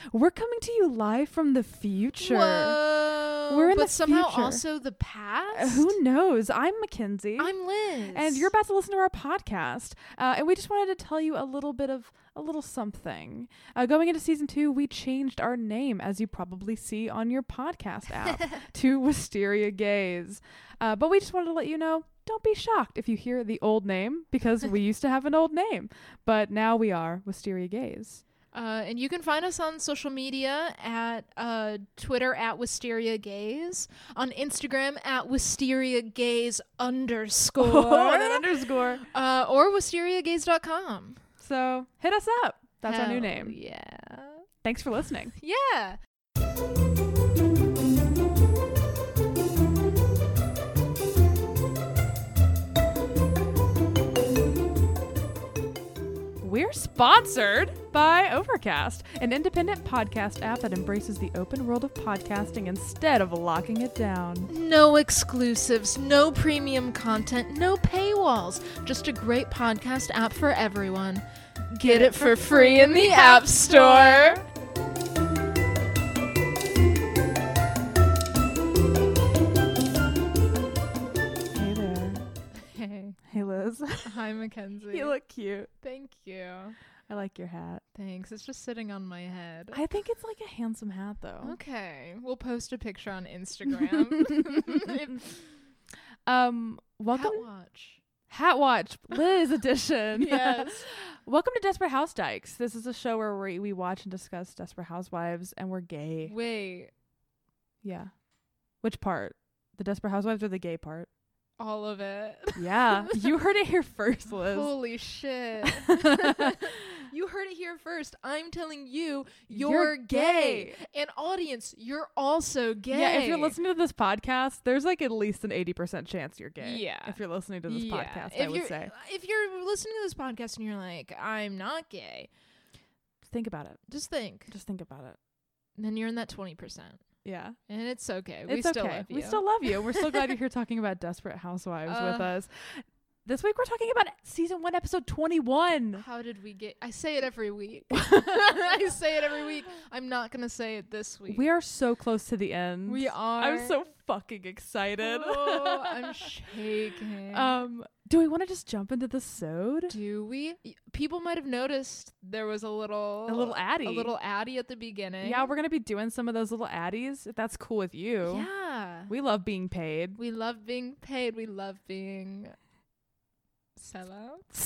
We're coming to you live from the future. Whoa. We're in but the somehow future. also the past? Who knows? I'm Mackenzie. I'm Liz. And you're about to listen to our podcast. And we just wanted to tell you a little something. Going into season 2, we changed our name, as you probably see on your podcast app, to Wisteria Gaze. But we just wanted to let you know, don't be shocked if you hear the old name, because we used to have an old name. But now we are Wisteria Gaze. And you can find us on social media at Twitter at Wisteria Gaze, on Instagram at Wisteria Gaze _. Oh, that underscore. Or wisteriagaze.com. So hit us up. That's our new Hell name. Yeah. Thanks for listening. Yeah. We're sponsored by Overcast, an independent podcast app that embraces the open world of podcasting instead of locking it down. No exclusives, no premium content, no paywalls. Just a great podcast app for everyone. Get it for free in the App Store. Hey there. Hey. Hey, Liz. Hi, Mackenzie. You look cute. Thank you. I like your hat. Thanks. It's just sitting on my head. I think it's like a handsome hat, though. Okay. We'll post a picture on Instagram. Welcome. Hat watch. Hat Watch, Liz edition. Yes. Welcome to Desperate House Dykes. This is a show where we watch and discuss Desperate Housewives, and we're gay. Wait. Yeah. Which part? The Desperate Housewives or the gay part? All of it. Yeah. You heard it here first, Liz. Holy shit. You heard it here first. I'm telling you, You're you're gay. And audience, you're also gay. Yeah, if you're listening to this podcast, there's like at least an 80% chance you're gay. Yeah. If you're listening to this podcast, If I would you're- say. If you're listening to this podcast and you're like, I'm not gay, Think about it. just think. Just think about it. Then you're in that 20%. Yeah. And it's okay. It's we still okay. love you. We still love you. We're so glad you're here talking about Desperate Housewives with us. This week we're talking about season 1, episode 21. How did we get... I say it every week. I say it every week. I'm not going to say it this week. We are so close to the end. We are. I'm so fucking excited. Oh, I'm shaking. Do we want to just jump into the sode? Do we? People might have noticed there was a little addy. A little addy at the beginning. Yeah, we're going to be doing some of those little addies, if that's cool with you. Yeah. We love being paid. We love being paid. We love being sellouts.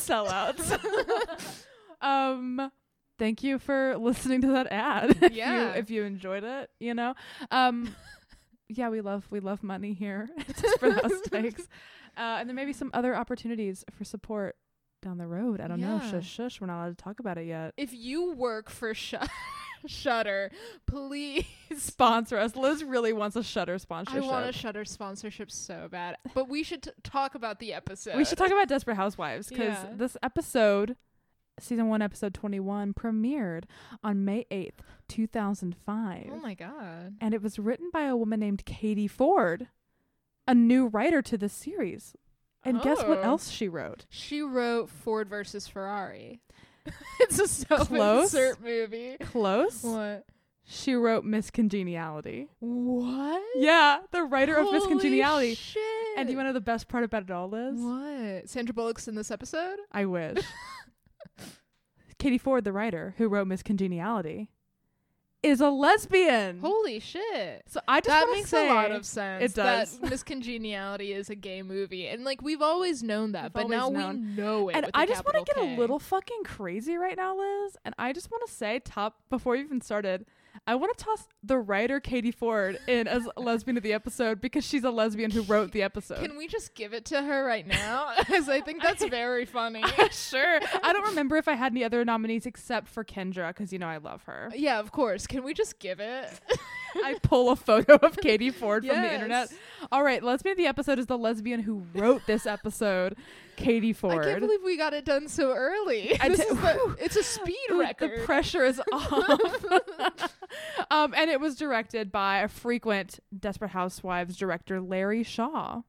Thank you for listening to that ad. Yeah. if you enjoyed it, you know. Yeah, we love money here just for those takes. And there may be some other opportunities for support down the road. I don't know. Yeah. Shush, shush. We're not allowed to talk about it yet. If you work for Shudder, please Sponsor us. Liz really wants a Shudder sponsorship. I want a Shudder sponsorship so bad. But we should talk about the episode. We should talk about Desperate Housewives because Yeah. this episode, season 1, episode 21, premiered on May 8th, 2005. Oh my god. And it was written by a woman named Katie Ford, a new writer to the series. And guess what Oh. else she wrote? She wrote Ford versus Ferrari. It's a Close. self-insert movie. Close. What? She wrote Miss Congeniality. What? Yeah, the writer of Miss Holy Congeniality. Shit. And do you want to know the best part about it all, Liz? What? Sandra Bullock's in this episode? I wish. Katie Ford, the writer who wrote Miss Congeniality, is a lesbian. Holy shit. So I just That want to makes say a lot of sense. It does. That Miss Congeniality is a gay movie. And like we've always known that, We've but now always we known. know it. And with a I just want to capital get K. a little fucking crazy right now, Liz. And I just want to say, before we even started, I want to toss the writer Katie Ford in as a lesbian of the episode because she's a lesbian who wrote the episode. Can we just give it to her right now? Because I think that's very funny. Sure. I don't remember if I had any other nominees except for Kendra because, you know, I love her. Yeah, of course. Can we just give it? I pull a photo of Katie Ford from the Yes. internet. All right, lesbian of the episode is the lesbian who wrote this episode, Katie Ford. I can't believe we got it done so early. It's a speed record. The pressure is off. And it was directed by a frequent Desperate Housewives director, Larry Shaw.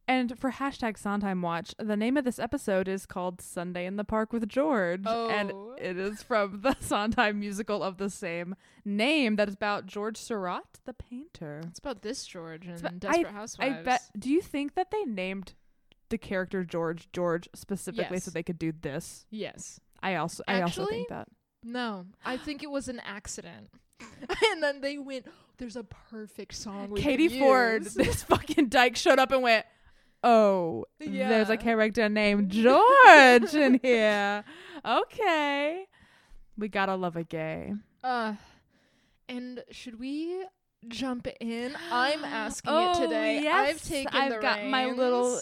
And for hashtag Sondheim Watch, the name of this episode is called Sunday in the Park with George. And it is from the Sondheim musical of the same name that is about George Seurat, the painter. It's about this George and Desperate Housewives. I bet. Do you think that they named the character George specifically so they could do this? Yes. I also think that. No, I think it was an accident. And then they went, there's a perfect song we Katie can Ford, use. this fucking dyke showed up and went, oh, Yeah. there's a character named George in here. Okay. We gotta love a gay. And should we jump in? I'm asking it today. Yes. I've taken I've got my little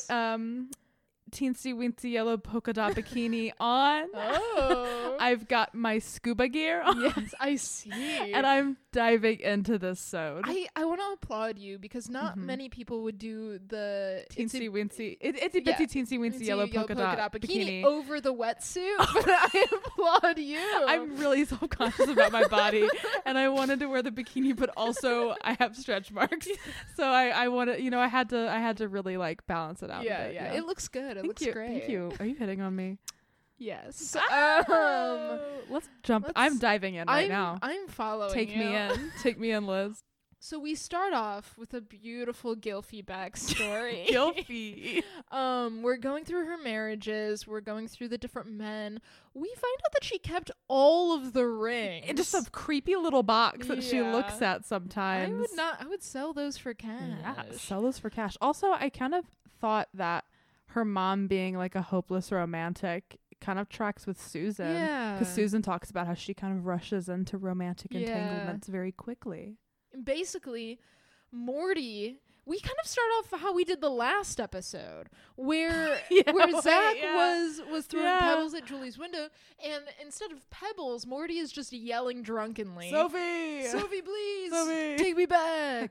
teensy weensy yellow polka dot bikini on. Oh. I've got my scuba gear on. Yes, I see. And I'm diving into this sewed. I want to applaud you because not many people would do the Teensy weensy, itsy bitsy teensy weensy yellow polka dot bikini over the wetsuit. But I applaud you. I'm really self-conscious about my body, and I wanted to wear the bikini, but also I have stretch marks, so I wanted, I had to really like balance it out. Yeah, a bit, yeah. It looks good. It looks great. Thank you. Are you hitting on me? Yes. Let's jump. I'm diving in right now. I'm following Take you. me in. Take me in, Liz. So we start off with a beautiful Gylfi backstory. Gylfi. We're going through her marriages. We're going through the different men. We find out that she kept all of the rings. In just a creepy little box that she looks at sometimes. I would sell those for cash. Yeah, sell those for cash. Also, I kind of thought that her mom being like a hopeless romantic kind of tracks with Susan. Yeah. Because Susan talks about how she kind of rushes into romantic entanglements very quickly. Basically, Morty, we kind of start off how we did the last episode, where Zach was throwing pebbles at Julie's window, and instead of pebbles, Morty is just yelling drunkenly, Sophie, please, Sophie. take me back.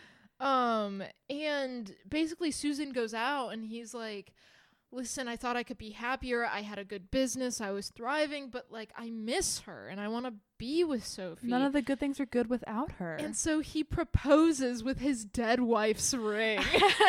And basically Susan goes out, and he's like, listen, I thought I could be happier. I had a good business. I was thriving, but like I miss her and I want to be with Sophie. None of the good things are good without her. And so he proposes with his dead wife's ring.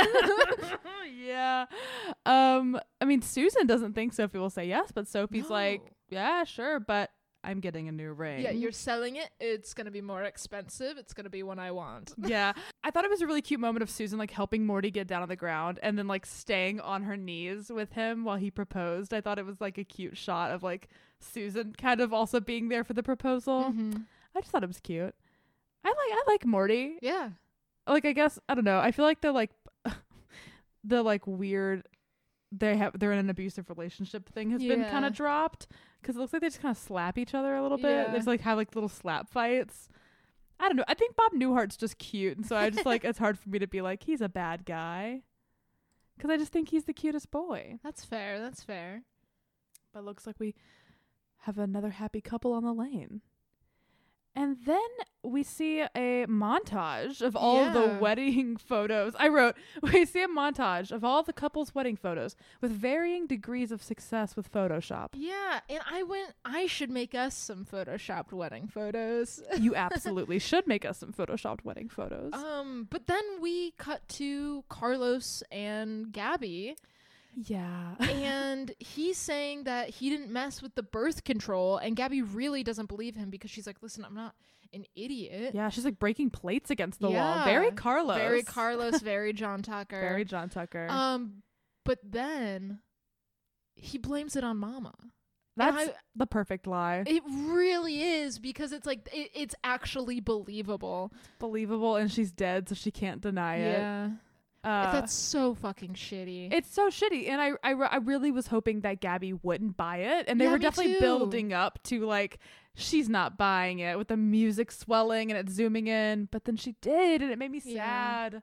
Yeah. I mean, Susan doesn't think Sophie will say yes, but Sophie's like, yeah, sure, but I'm getting a new ring. Yeah, you're selling it. It's going to be more expensive. It's going to be one I want. Yeah. I thought it was a really cute moment of Susan like helping Morty get down on the ground and then like staying on her knees with him while he proposed. I thought it was like a cute shot of like Susan kind of also being there for the proposal. Mm-hmm. I just thought it was cute. I like Morty. Yeah. Like, I guess, I don't know. I feel like they're like the like weird, they're in an abusive relationship thing has been kind of dropped. Because it looks like they just kind of slap each other a little bit. Yeah. They just like have like little slap fights. I don't know. I think Bob Newhart's just cute. And so I just like, it's hard for me to be like, he's a bad guy. Because I just think he's the cutest boy. That's fair. That's fair. But it looks like we have another happy couple on the lane. And then we see a montage of all of the wedding photos. I wrote, we see a montage of all the couples' wedding photos with varying degrees of success with Photoshop. Yeah. And I should make us some Photoshopped wedding photos. You absolutely should make us some Photoshopped wedding photos. But then we cut to Carlos and Gabby. Yeah. And he's saying that he didn't mess with the birth control, and Gabby really doesn't believe him because she's like, listen, I'm not an idiot. Yeah, she's like breaking plates against the wall. Very Carlos. Very Carlos, very John Tucker. Very John Tucker. But then he blames it on Mama. That's the perfect lie. It really is, because it's like it's actually believable. It's believable, and she's dead, so she can't deny it. Yeah. That's so fucking shitty. It's so shitty, and I really was hoping that Gabby wouldn't buy it, and they were definitely building up to like she's not buying it with the music swelling and it zooming in, but then she did, and it made me sad.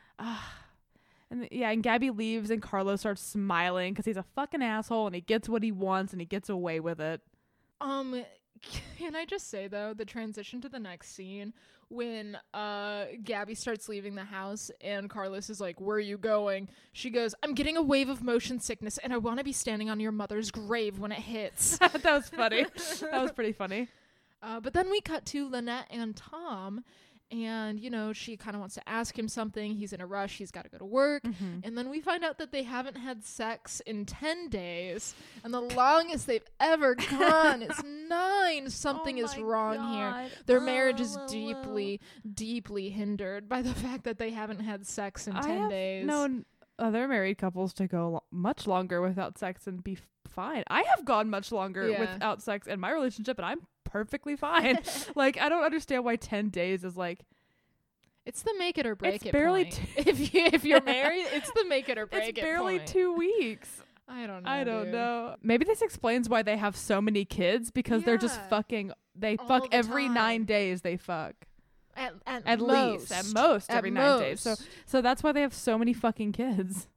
And Gabby leaves, and Carlos starts smiling because he's a fucking asshole, and he gets what he wants, and he gets away with it. Can I just say though, the transition to the next scene when Gabby starts leaving the house and Carlos is like, where are you going? She goes, I'm getting a wave of motion sickness and I want to be standing on your mother's grave when it hits. That was funny. That was pretty funny. But then we cut to Lynette and Tom, And, you know, she kind of wants to ask him something. He's in a rush. He's got to go to work. Mm-hmm. And then we find out that they haven't had sex in 10 days. And the longest they've ever gone is 9. Something is wrong here. Their marriage is deeply, deeply hindered by the fact that they haven't had sex in 10 days. known other married couples to go much longer without sex and be fine. I have gone much longer without sex in my relationship, and I'm perfectly fine. Like, I don't understand why 10 days is like. It's the make it or break It's it barely point. If you're married, it's the make it or break It's it barely point. 2 weeks. I don't know. I don't dude. know. Maybe this explains why they have so many kids, because they're just Yeah. fucking. They All fuck the every time. 9 days. They fuck at most. least at most At every 9 days. most. So that's why they have so many fucking kids.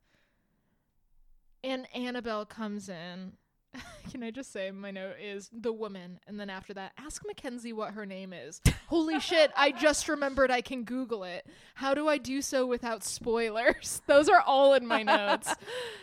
And Annabelle comes in. Can I just say my note is the woman, and then after that, ask Mackenzie what her name is. Holy shit, I just remembered I can Google it. How do I do so without spoilers? Those are all in my notes.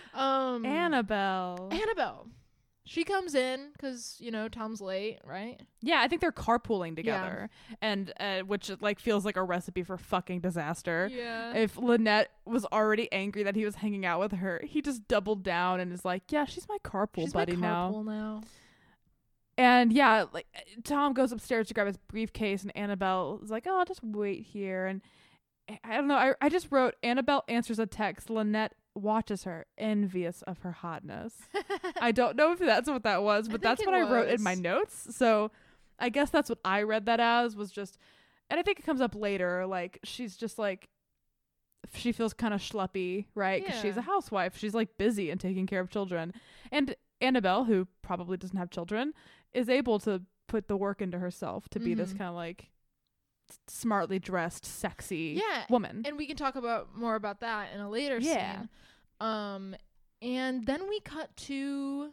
Annabelle. Annabelle. She comes in because, you know, Tom's late, right? Yeah, I think they're carpooling together, and which like feels like a recipe for fucking disaster. Yeah. If Lynette was already angry that he was hanging out with her, he just doubled down and is like, "Yeah, she's my carpool She's buddy my carpool now. And yeah, like Tom goes upstairs to grab his briefcase, and Annabelle is like, "Oh, I'll just wait here." And I don't know. I just wrote, Annabelle answers a text. Lynette watches her, envious of her hotness. I don't know if that's what that was, but that's what I wrote in my notes. So I guess that's what I read that as, was just, and I think it comes up later. Like, she's just like, she feels kind of schleppy, right? Because she's a housewife. She's like busy and taking care of children. And Annabelle, who probably doesn't have children, is able to put the work into herself to be this kind of like smartly dressed, sexy woman. And we can talk about more about that in a later scene. And then we cut to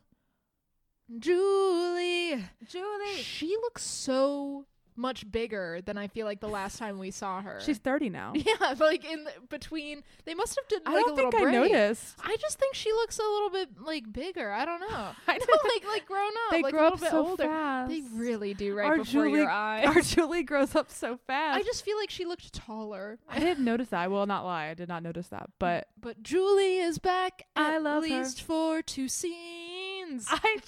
Julie. She looks so much bigger than I feel like the last time we saw her. She's 30 now. Yeah, like in between, they must have done like I don't a little think break. I noticed. I just think she looks a little bit like bigger. I don't know. I know. like grown up. They like grow a up little bit so older. fast. They really do right Our before Julie- your eyes. Our Julie grows up so fast. I just feel like she looked taller. I didn't notice that. I will not lie. I did not notice that. But Julie is back. I at love least for 2 scenes.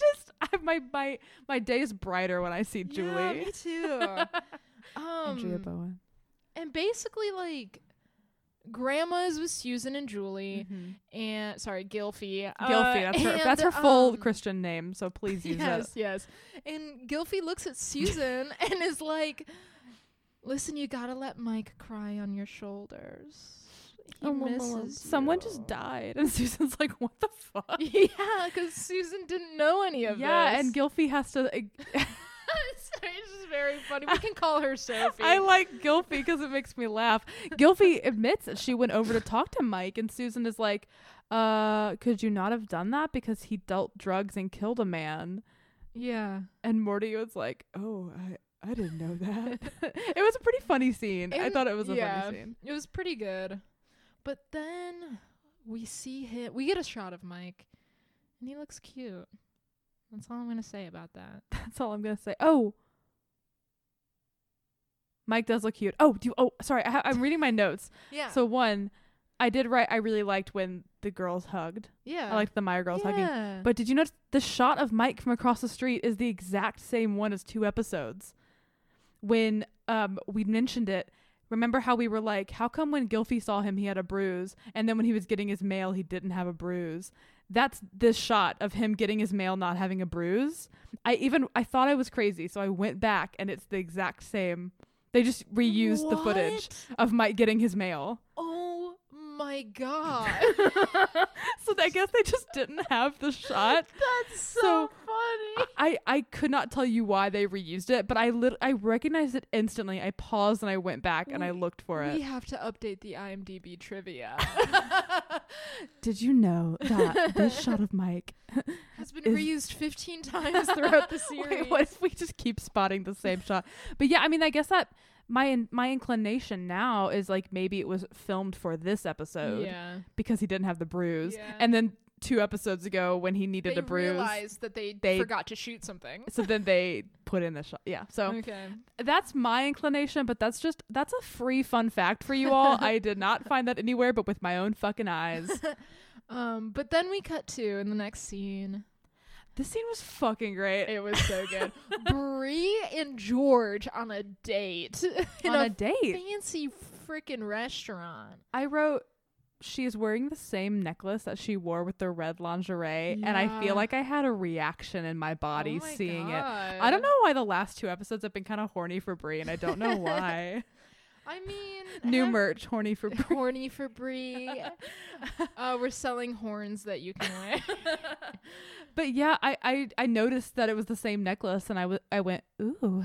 my day is brighter when I see Julie. Yeah, me too. Andrea Bowen. And basically, like, Grandma is with Susan and Julie, and Gilfie. Gilfie, that's her full Christian name, so please use it. Yes. And Gilfie looks at Susan and is like, "Listen, you gotta let Mike cry on your shoulders. He misses Someone you." just died, and Susan's like, "What the fuck?" Yeah, because Susan didn't know any of this. Yeah, and Gilfie has to. It's just very funny. We can call her Sophie. I like Gilfie because it makes me laugh. Gilfie admits that she went over to talk to Mike, and Susan is like, could you not have done that because he dealt drugs and killed a man? Yeah. And Morty was like, oh, I didn't know that. It was a pretty funny scene. I thought it was a funny scene. It was pretty good. But then we get a shot of Mike, and he looks cute. That's all I'm going to say about that. That's all I'm going to say. Oh, Mike does look cute. Sorry. I'm reading my notes. Yeah. So one, I did write, I really liked when the girls hugged. Yeah. I liked the Meyer girls hugging. But did you notice the shot of Mike from across the street is the exact same one as 2 episodes? When we mentioned it, remember how we were like, how come when Gilfie saw him, he had a bruise, and then when he was getting his mail, he didn't have a bruise? That's this shot of him getting his mail, not having a bruise. I thought I was crazy, so I went back, and it's the exact same. They just reused the footage of Mike getting his mail. Oh my god. So I guess they just didn't have the shot. That's so funny. I could not tell you why they reused it, but I recognized it instantly. I paused and I went back and I looked for it. We have to update the IMDb trivia. Did you know that this shot of Mike has been reused 15 times throughout the series? Wait, what if we just keep spotting the same shot? But yeah, I mean, I guess that my inclination now is like maybe it was filmed for this episode because he didn't have the bruise, and then 2 episodes ago when he needed they a bruise. realized that they forgot to shoot something. So then they put in the shot. Yeah. So Okay. that's my inclination, but that's a free fun fact for you all. I did not find that anywhere but with my own fucking eyes. But then we cut to in the next scene. This scene was fucking great. It was so good. Bree and George on a date. In On a date. fancy freaking restaurant. I wrote, she is wearing the same necklace that she wore with the red lingerie, and I feel like I had a reaction in my body seeing it. I don't know why the last 2 episodes have been kind of horny for Brie, and I don't know why. I mean, New merch, horny for Brie. Horny for Brie. We're selling horns that you can wear. But yeah, I noticed that it was the same necklace, and I went, ooh.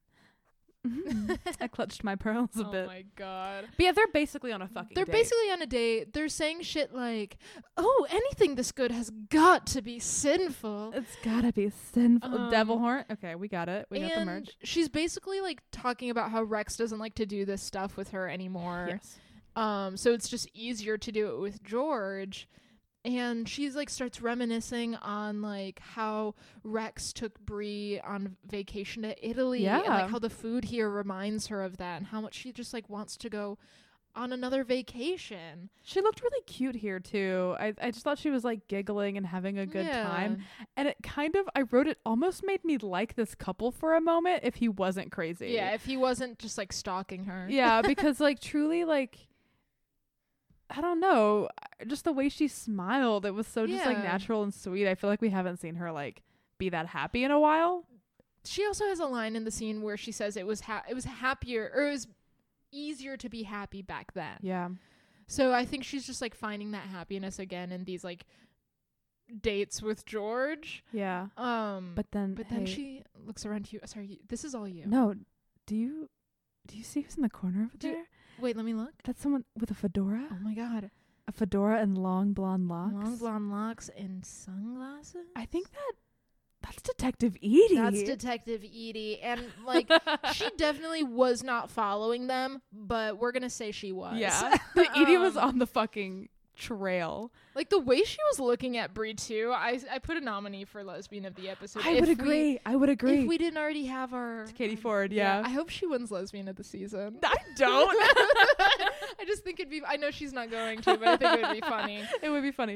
I clutched my pearls a bit. Oh my god. But yeah, they're basically on a fucking They're date. basically on a date. They're saying shit like, oh, anything this good has got to be sinful. It's gotta be sinful. Devil horn. Okay, we got it. We got the merch. She's basically like talking about how Rex doesn't like to do this stuff with her anymore. Yes. So it's just easier to do it with George. And she's like starts reminiscing on like how Rex took Brie on vacation to Italy, and like how the food here reminds her of that, and how much she just like wants to go on another vacation. She looked really cute here too. I just thought she was like giggling and having a good time, and it kind of, I wrote, it almost made me like this couple for a moment if he wasn't crazy. Yeah, if he wasn't just like stalking her. Yeah, because like truly, like, I don't know, just the way she smiled, it was so just like natural and sweet. I feel like we haven't seen her like be that happy in a while. She also has a line in the scene where she says it was happier, or it was easier to be happy back then. Yeah. So I think she's just like finding that happiness again in these like dates with George. Yeah. But then she looks around to you. Sorry, this is all you. No. Do you see who's in the corner over there? Wait, let me look. That's someone with a fedora. Oh my god. A fedora and long blonde locks. Long blonde locks and sunglasses. I think that's Detective Edie. That's Detective Edie. And like she definitely was not following them, but we're gonna say she was. Yeah. Edie was on the fucking trail. Like the way she was looking at Brie too, I put a nominee for lesbian of the episode. I would agree. If we didn't already have our Katie Ford, yeah. I hope she wins lesbian of the season. I don't. I just think I know she's not going to, but I think it would be funny. It would be funny.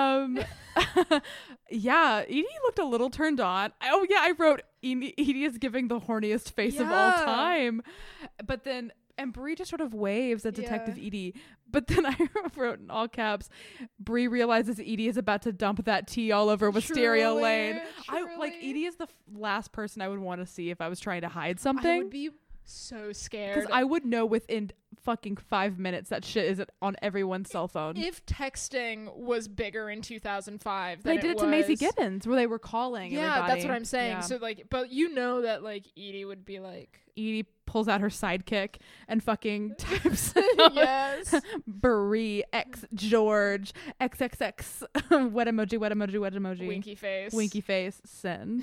Yeah, Edie looked a little turned on. Oh yeah, I wrote Edie is giving the horniest face of all time. But then and Brie just sort of waves at Detective Edie. But then I wrote in all caps, Brie realizes Edie is about to dump that tea all over Wisteria Lane. Like Edie is the last person I would want to see if I was trying to hide something. I would be so scared. Because I would know within fucking 5 minutes that shit is on everyone's cell phone. If texting was bigger in 2005 than they did it to Maisie Gibbons, where they were calling everybody. That's what I'm saying. Yeah. So like, but you know that like Edie would be like, Edie pulls out her sidekick and fucking types yes, Brie X George XXX wet emoji winky face send.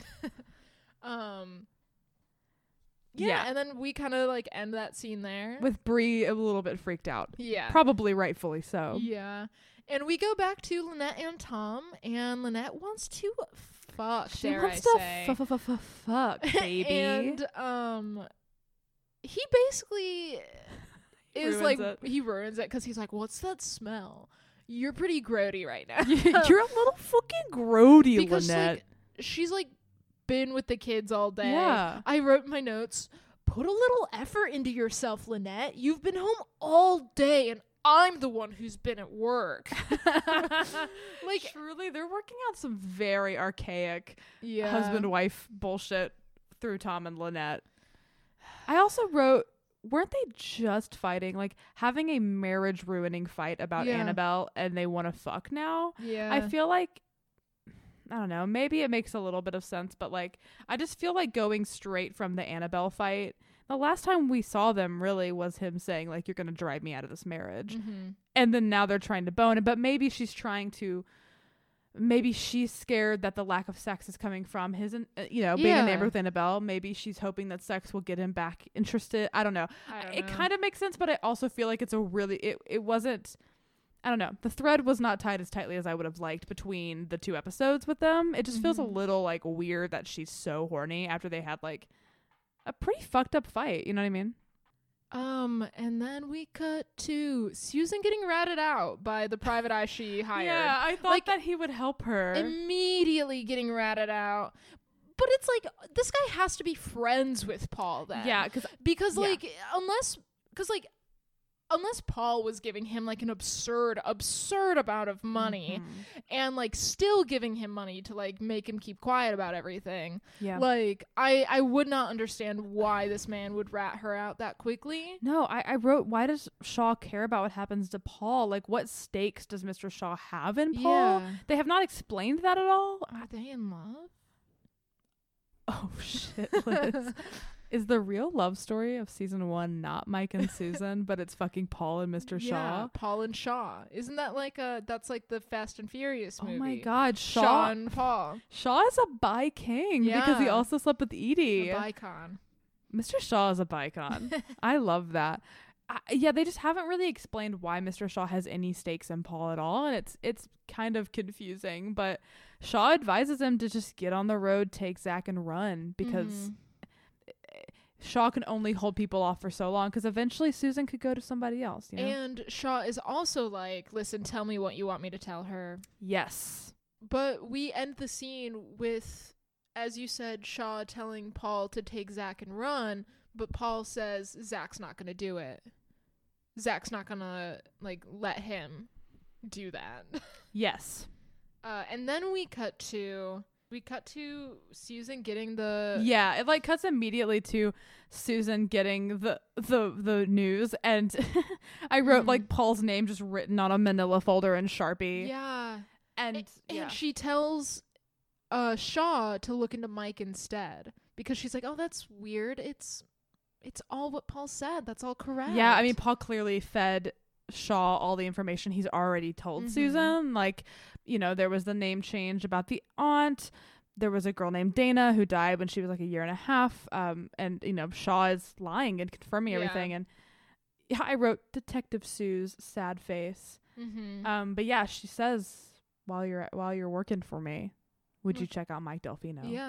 Yeah, and then we kind of like end that scene there with Brie a little bit freaked out. Yeah, probably rightfully so. Yeah, and we go back to Lynette and Tom, and Lynette wants to fuck. She wants to fuck, baby. And he basically is like he ruins it because he's like, "What's that smell? You're pretty grody right now. You're a little fucking grody, because, Lynette." Like, she's like been with the kids all day. Yeah. I wrote in my notes, put a little effort into yourself, Lynette. You've been home all day and I'm the one who's been at work. Like truly, they're working out some very archaic husband-wife bullshit through Tom and Lynette. I also wrote, weren't they just fighting, like having a marriage ruining fight about Annabelle and they want to fuck now? Yeah. I feel like, I don't know, maybe it makes a little bit of sense, but like I just feel like going straight from the Annabelle fight, the last time we saw them really was him saying like, you're gonna drive me out of this marriage. Mm-hmm. And then now they're trying to bone it, but maybe she's scared that the lack of sex is coming from his being a neighbor with Annabelle. Maybe she's hoping that sex will get him back interested. I don't know. It kind of makes sense, but I also feel like it's a really it wasn't I don't know. The thread was not tied as tightly as I would have liked between the 2 episodes with them. It just feels a little like weird that she's so horny after they had like a pretty fucked up fight. You know what I mean? And then we cut to Susan getting ratted out by the private eye she hired. Yeah, I thought like, that he would help her. Immediately getting ratted out. But it's like, this guy has to be friends with Paul then. Yeah, because like, unless Paul was giving him like an absurd amount of money and like still giving him money to like make him keep quiet about everything. Yeah. Like I would not understand why this man would rat her out that quickly. No, I wrote, why does Shaw care about what happens to Paul? Like, what stakes does Mr. Shaw have in Paul? Yeah. They have not explained that at all. Are they in love? Oh shit, Liz. Is the real love story of season 1 not Mike and Susan, but it's fucking Paul and Mr. Shaw? Paul and Shaw. Isn't that like that's like the Fast and Furious movie? Oh my god, Shaw and Paul. Shaw is a bi king because he also slept with Edie. A bicon. Mr. Shaw is a bicon. I love that. Yeah, they just haven't really explained why Mr. Shaw has any stakes in Paul at all, and it's kind of confusing, but Shaw advises him to just get on the road, take Zach, and run because Shaw can only hold people off for so long because eventually Susan could go to somebody else, you know? And Shaw is also like, listen, tell me what you want me to tell her. Yes. But we end the scene with, as you said, Shaw telling Paul to take Zach and run, but Paul says Zach's not going to do it. Zach's not going to, like, let him do that. Yes. And then we cut to Susan getting the... Yeah, it, like, cuts immediately to Susan getting the news, and I wrote, like, Paul's name just written on a manila folder in Sharpie. Yeah. And she tells Shaw to look into Mike instead, because she's like, oh, that's weird. It's all what Paul said. That's all correct. Yeah, I mean, Paul clearly fed Shaw all the information he's already told Susan. Like, you know, there was the name change about the aunt. There was a girl named Dana who died when she was like a year and a half. And, you know, Shaw is lying and confirming everything. And yeah, I wrote Detective Sue's sad face. But yeah, she says, while you're working for me, would you check out Mike Delfino? Yeah.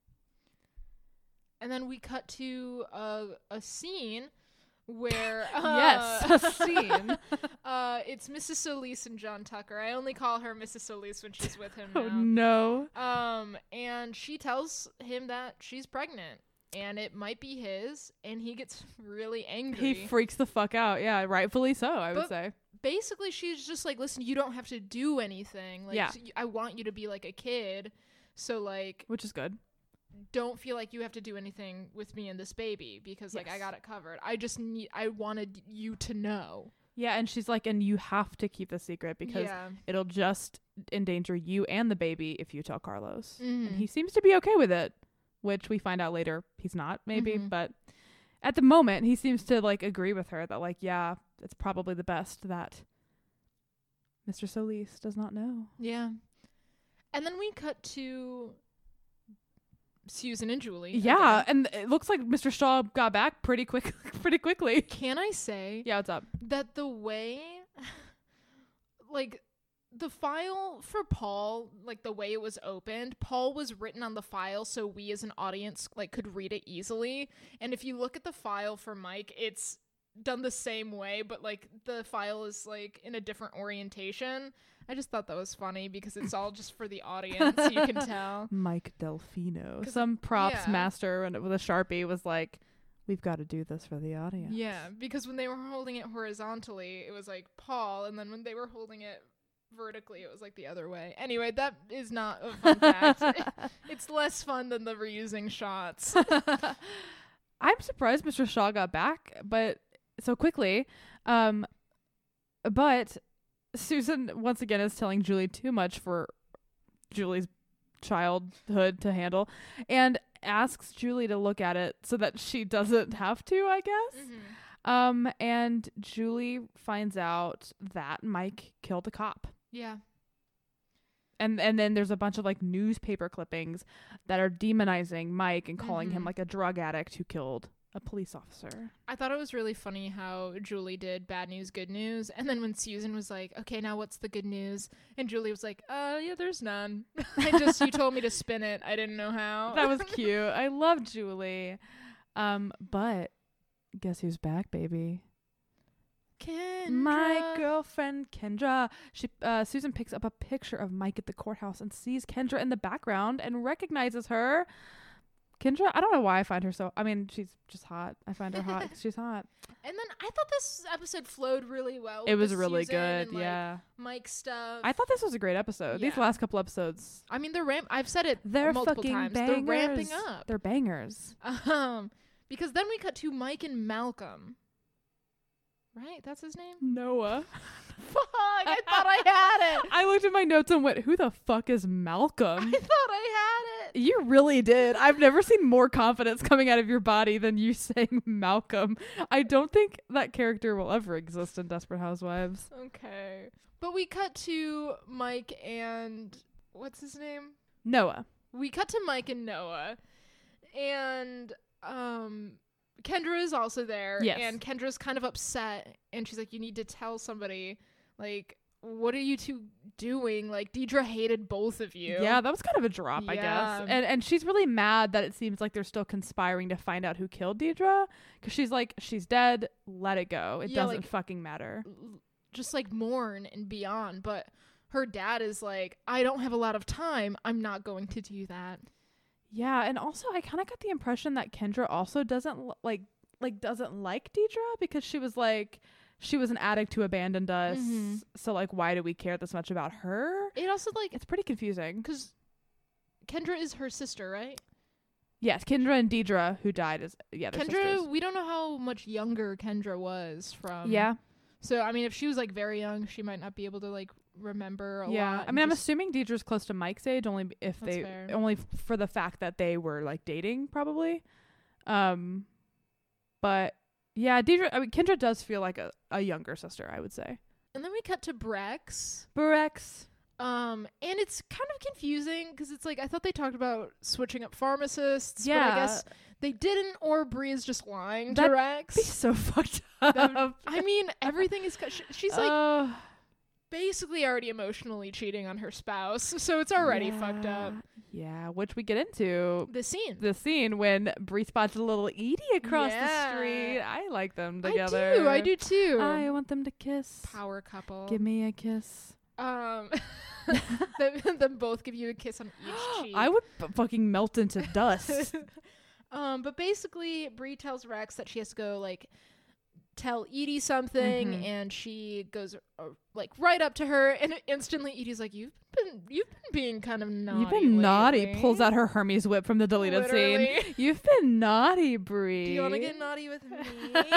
And then we cut to a scene where yes, a scene. It's Mrs. Solis and John Tucker. I only call her Mrs. Solis when she's with him now. Oh no. And she tells him that she's pregnant and it might be his, and he gets really angry. He freaks the fuck out. Yeah, rightfully so, I would say. Basically, she's just like, listen, you don't have to do anything. Like, I want you to be like a kid. So like, which is good. Don't feel like you have to do anything with me and this baby because like I got it covered. I wanted you to know. Yeah, and she's like, and you have to keep the secret because it'll just endanger you and the baby if you tell Carlos. And he seems to be okay with it, which we find out later he's not, maybe. But at the moment, he seems to like agree with her that like, yeah, it's probably the best that Mr. Solis does not know. Yeah. And then we cut to Susan and Julie. Yeah, and it looks like Mr. Shaw got back pretty quickly. Can I say? Yeah, what's up? That the way, like, the file for Paul, like the way it was opened, Paul was written on the file so we as an audience like could read it easily. And if you look at the file for Mike, it's done the same way, but like the file is like in a different orientation. I just thought that was funny because it's all just for the audience. You can tell. Mike Delfino. Some props master with a Sharpie was like, we've got to do this for the audience. Yeah, because when they were holding it horizontally, it was like Paul. And then when they were holding it vertically, it was like the other way. Anyway, that is not a fun fact. It's less fun than the reusing shots. I'm surprised Mr. Shaw got back, but so quickly. But Susan once again is telling Julie too much for Julie's childhood to handle and asks Julie to look at it so that she doesn't have to, I guess. And Julie finds out that Mike killed a cop. Yeah. And then there's a bunch of like newspaper clippings that are demonizing Mike and calling him like a drug addict who killed a police officer. I thought it was really funny how Julie did bad news, good news. And then when Susan was like, okay, now what's the good news? And Julie was like, yeah, there's none. You told me to spin it. I didn't know how. That was cute. I love Julie. But guess who's back, baby? Kendra. My girlfriend Kendra. Susan picks up a picture of Mike at the courthouse and sees Kendra in the background and recognizes her. Kendra, I don't know why I find her she's just hot. I find her hot because she's hot. And then I thought this episode flowed really well. It was with really Susan good, and, yeah. Mike stuff. I thought this was a great episode. Yeah. These last couple episodes. I mean, I've said it They're multiple fucking times. bangers. They're ramping up. They're bangers. Because then we cut to Mike and Malcolm. Right? That's his name? Noah. Fuck, I thought I had it. I looked at my notes and went, who the fuck is Malcolm? I thought I had it. You really did. I've never seen more confidence coming out of your body than you saying Malcolm. I don't think that character will ever exist in Desperate Housewives. Okay. But we cut to Mike and... what's his name? Noah. We cut to Mike and Noah. And... Kendra is also there. Yes. And Kendra's kind of upset. And she's like, you need to tell somebody. Like, what are you two doing? Like, Deidre hated both of you. Yeah, that was kind of a drop, I Yeah. guess. And she's really mad that it seems like they're still conspiring to find out who killed Deidre. Because she's like, she's dead. Let it go. It doesn't fucking matter. Just, like, mourn and beyond. But her dad is like, I don't have a lot of time. I'm not going to do that. Yeah, and also I kind of got the impression that Kendra also doesn't doesn't like Deidre because she was an addict who abandoned us. Mm-hmm. So like, why do we care this much about her? It also It's pretty confusing. because Kendra is her sister, right? Yes, Kendra and Deidre, who died, they're Kendra, sisters. we don't know how much younger Kendra was from. Yeah, So I mean, if she was like very young, she might not be able to like remember a yeah. lot. I mean, I'm assuming Deidre's close to Mike's age, only if That's fair. only for the fact that they were like dating, probably. But yeah, Kendra does feel like a younger sister, I would say. And then we cut to Brex. Brex. And it's kind of confusing because it's like I thought they talked about switching up pharmacists. Yeah. But I guess they didn't, or Bree is just lying to That'd Rex. Be so fucked up. I mean, everything is. She's like basically already emotionally cheating on her spouse, so it's already fucked up. Yeah, which we get into The scene when Bree spots a little Edie across the Yeah. street. I like them together. I do too. I want them to kiss. Power couple. Give me a kiss. them both give you a kiss on each cheek. I would fucking melt into dust. But basically, Bree tells Rex that she has to go like tell Edie something, Mhm. and she goes like right up to her, and instantly Edie's like, "You've been being kind of naughty. You've been naughty." lately." Pulls out her Hermes whip from the deleted scene. Literally. You've been naughty, Bree. Do you want to get naughty with me?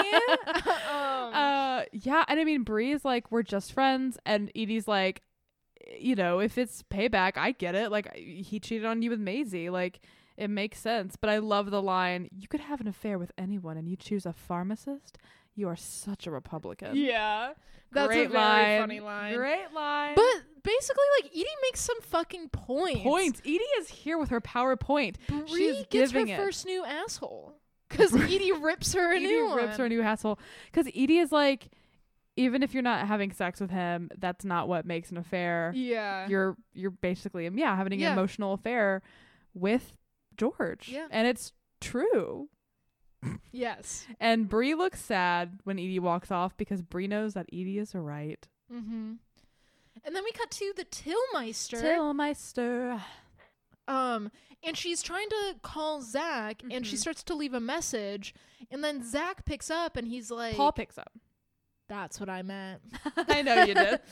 Yeah, and I mean, Bree is like, we're just friends, and Edie's like, you know, if it's payback, I get it. Like, he cheated on you with Maisie. Like, it makes sense. But I love the line, you could have an affair with anyone and you choose a pharmacist? You are such a Republican. Yeah. That's Great a very line. funny line. Great line. But basically, like, Edie makes some fucking points. Edie is here with her PowerPoint. Bree She's gets her giving it. first new asshole. Because Edie rips her a new one. Edie rips her a new asshole. Because Edie is like, even if you're not having sex with him, that's not what makes an affair. Yeah. You're basically having Yeah. an emotional affair with George. Yeah. And it's true. Yes. And Bree looks sad when Edie walks off because Bree knows that Edie is right. Mm-hmm. And then we cut to the Tillmeister. Tillmeister. And she's trying to call Zach, and she starts to leave a message, and then Zach picks up, and he's like, Paul picks up. "That's what I meant." I know you did.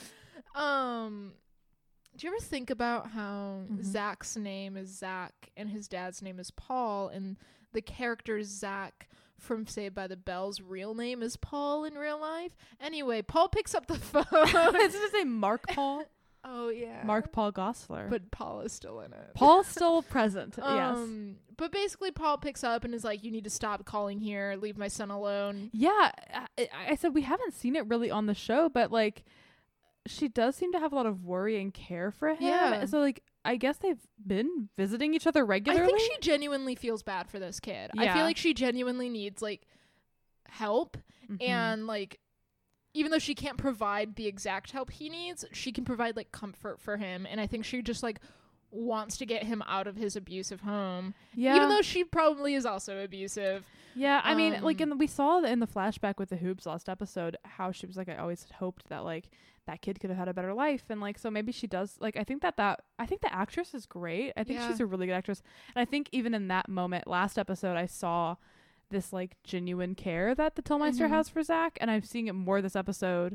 Do you ever think about how Mhm. Zach's name is Zach and his dad's name is Paul, and the character Zach from Saved by the Bell's real name is Paul in real life? Anyway, Paul picks up the phone. Is it say Mark Paul? Oh yeah, Mark Paul Gosselaar. But Paul is still in it. Paul's still present. Yes. But basically, Paul picks up and is like, "You need to stop calling here. Leave my son alone." Yeah, I said we haven't seen it really on the show, but like she does seem to have a lot of worry and care for him. Yeah. So like, I guess they've been visiting each other regularly. I think she genuinely feels bad for this kid. I Yeah. feel like she genuinely needs like help, Mhm. and like even though she can't provide the exact help he needs, she can provide like comfort for him, and I think she just like wants to get him out of his abusive home. Yeah. Even though she probably is also abusive. Yeah, I mean, like, Um, we saw in the flashback with the Hoops last episode how she was like, I always had hoped that like that kid could have had a better life, and like, so maybe she does. Like, I think I think the actress is great. I think Yeah. she's a really good actress, and I think even in that moment, last episode, I saw this like genuine care that the Tillmeister Mhm. has for Zach, and I'm seeing it more this episode.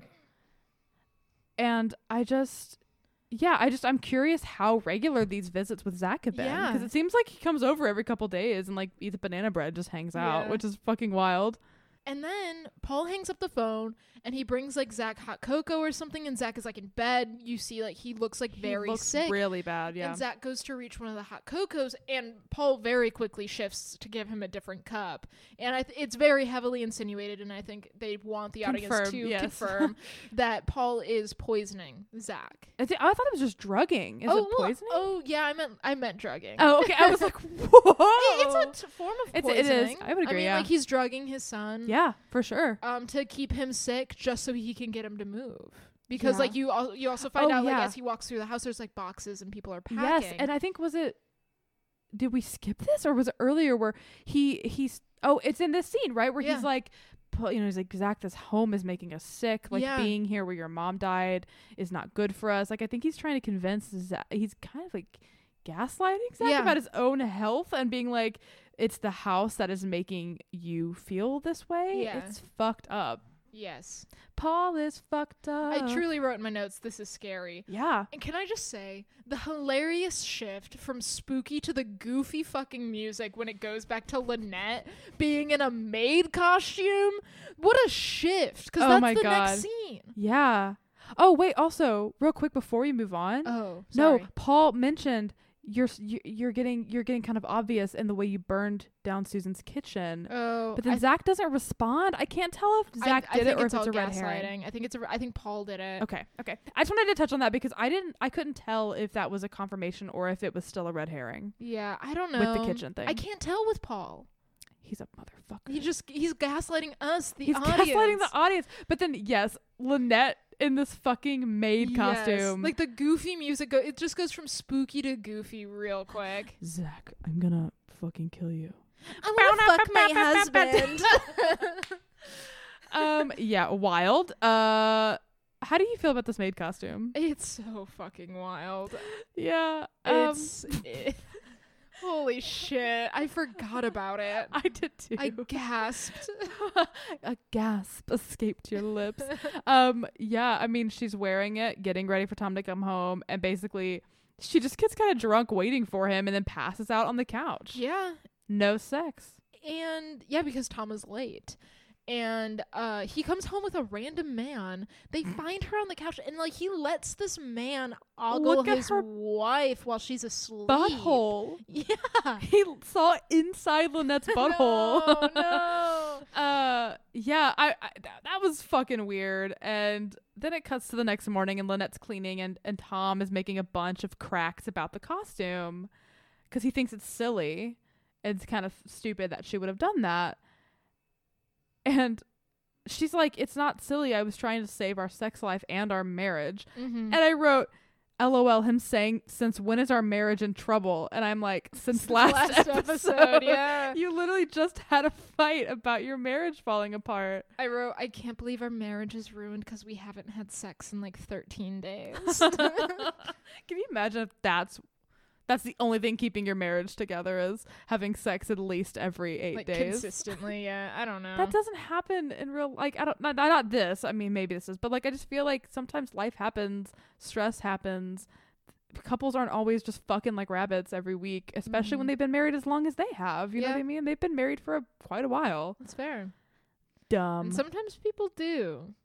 And I'm curious how regular these visits with Zach have been, Yeah. because it seems like he comes over every couple days and like eats banana bread, just hangs out, Yeah. which is fucking wild. And then Paul hangs up the phone and he brings like Zach hot cocoa or something, and Zach is like in bed. You see like he looks like very he looks sick. really bad. Yeah. And Zach goes to reach one of the hot cocos, and Paul very quickly shifts to give him a different cup. And it's very heavily insinuated, and I think they want the audience Confirm, to yes. confirm that Paul is poisoning Zach. I thought it was just drugging. Is it well, poisoning? oh yeah, I meant drugging. Oh, okay. I was like, whoa. It's a form of It poisoning. is. I would agree, I mean, yeah. like he's drugging his son. Yeah, for sure. To keep him sick, just so he can get him to move. Because Yeah. like you also find Oh, out like yeah. as he walks through the house, there's like boxes and people are packing. Yes, and I think did we skip this, or was it earlier where he's it's in this scene, right, where Yeah. he's like, he's like, Zach, this home is making us sick. Like, Yeah. being here where your mom died is not good for us. Like, I think he's trying to convince Zach. He's kind of like gaslighting Zach Yeah. about his own health and being like, it's the house that is making you feel this way. Yeah. It's fucked up. Yes. Paul is fucked up. I truly wrote in my notes, this is scary. Yeah. And can I just say, the hilarious shift from spooky to the goofy fucking music when it goes back to Lynette being in a maid costume? What a shift. Because Oh that's my the God. next scene. Yeah. Oh, wait, also, real quick before we move on. Oh, No, sorry. Paul mentioned you're getting kind of obvious in the way you burned down Susan's kitchen. Oh, But then Zach doesn't respond. I can't tell if Zach I did think it or if all it's a red herring. gaslighting. I think Paul did it. Okay. I just wanted to touch on that because I couldn't tell if that was a confirmation or if it was still a red herring Yeah, I don't know. with the kitchen thing. I can't tell with Paul. He's a motherfucker. He's gaslighting us, the He's audience. gaslighting the audience. But then, yes, Lynette in this fucking maid Yes. costume. Like the goofy music, it just goes from spooky to goofy real quick. Zach, I'm gonna fucking kill you. I want to fuck my husband. Yeah, wild. How do you feel about this maid costume? It's so fucking wild. Yeah. Holy shit. I forgot about it. I did too. I gasped. A gasp escaped your lips. Yeah, I mean, she's wearing it, getting ready for Tom to come home, and basically she just gets kind of drunk waiting for him and then passes out on the couch. Yeah. No sex. And yeah, because Tom is late. And he comes home with a random man. They find her on the couch, and like he lets this man ogle Look at his her wife while she's asleep. Butthole. Yeah. He saw inside Lynette's butthole. No. Yeah, that was fucking weird. And then it cuts to the next morning, and Lynette's cleaning, and Tom is making a bunch of cracks about the costume because he thinks it's silly. It's kind of stupid that she would have done that. And she's like, it's not silly. I was trying to save our sex life and our marriage. Mm-hmm. And I wrote, LOL, him saying, since when is our marriage in trouble? And I'm like, since last episode. Yeah. You literally just had a fight about your marriage falling apart. I wrote, I can't believe our marriage is ruined because we haven't had sex in like 13 days. Can you imagine if that's the only thing keeping your marriage together is having sex at least every 8 like days? consistently, yeah. I don't know. That doesn't happen in real, like, I don't, not this. I mean, maybe this is, but like, I just feel like sometimes life happens, stress happens. Couples aren't always just fucking like rabbits every week, especially when they've been married as long as they have. You know what I mean? They've been married for quite a while. That's fair. Dumb. And sometimes people do.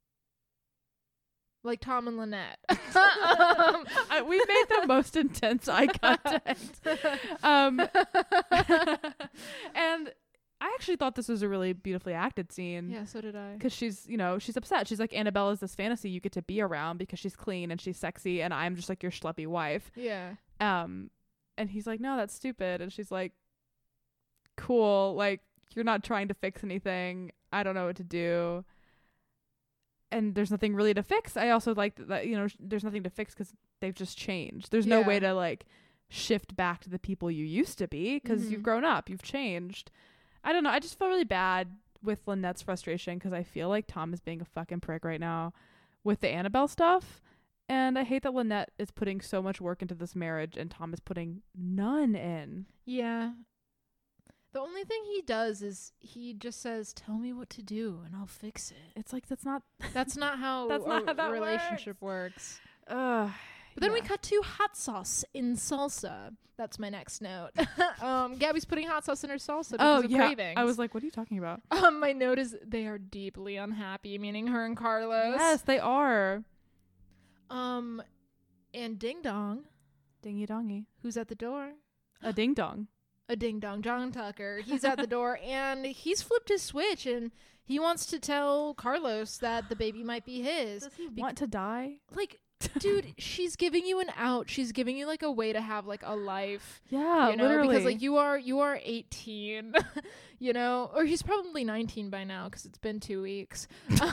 Like Tom and Lynette. We made the most intense eye contact. And I actually thought this was a really beautifully acted scene. Yeah, so did I. Because she's, you know, she's upset. She's like, Annabella's this fantasy you get to be around because she's clean and she's sexy, and I'm just like your schleppy wife. Yeah. And he's like, no, that's stupid. And she's like, cool, like, you're not trying to fix anything. I don't know what to do. And there's nothing really to fix. I also like that, you know, there's nothing to fix because they've just changed. There's no way to like shift back to the people you used to be because you've grown up, you've changed. I don't know. I just feel really bad with Lynette's frustration because I feel like Tom is being a fucking prick right now with the Annabelle stuff. And I hate that Lynette is putting so much work into this marriage and Tom is putting none in. Yeah. The only thing he does is he just says, tell me what to do and I'll fix it. It's like, that's not how that's not how that relationship works. Ugh. But then we cut to hot sauce in salsa. That's my next note. Gabby's putting hot sauce in her salsa because of cravings. I was like, what are you talking about? My note is they are deeply unhappy, meaning her and Carlos. Yes, they are. And Ding Dong. Dingy dongy. Who's at the door? A ding dong. A ding dong. John Tucker. He's at the door and he's flipped his switch and he wants to tell Carlos that the baby might be his. Does he want to die? Like, dude, she's giving you an out. She's giving you like a way to have like a life. Yeah, you know, literally. because like you are 18, you know, or he's probably 19 by now because it's been 2 weeks.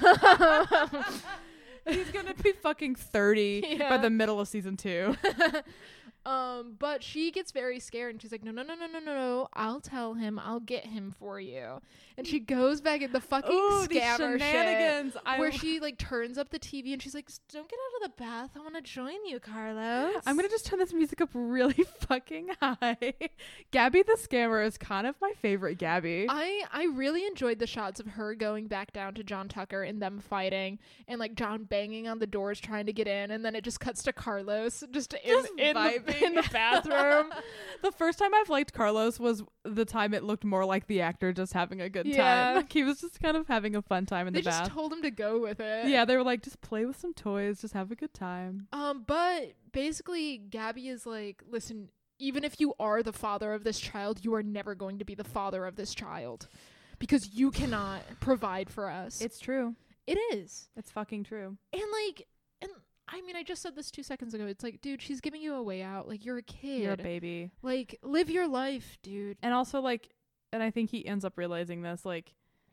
He's gonna be fucking 30 by the middle of season 2. But she gets very scared and she's like, no, I'll tell him, I'll get him for you. And she goes back at the fucking scammer shit where she like turns up the TV and she's like, don't get out of the bath, I want to join you, Carlos. I'm gonna just turn this music up really fucking high. Gabby the scammer is kind of my favorite Gabby. I really enjoyed the shots of her going back down to John Tucker and them fighting and like John banging on the doors trying to get in, and then it just cuts to Carlos just in the bathroom. The first time I've liked Carlos was the time it looked more like the actor just having a good time. Like he was just kind of having a fun time in the bath. They just told him to go with it. Yeah, they were like, just play with some toys, just have a good time. But basically Gabby is like, listen, even if you are the father of this child, you are never going to be the father of this child because you cannot provide for us. It's true. It is. It's fucking true. And I mean, I just said this 2 seconds ago. It's like, dude, she's giving you a way out. Like, you're a kid. You're a baby. Like, live your life, dude. And also, like, and I think he ends up realizing this, like,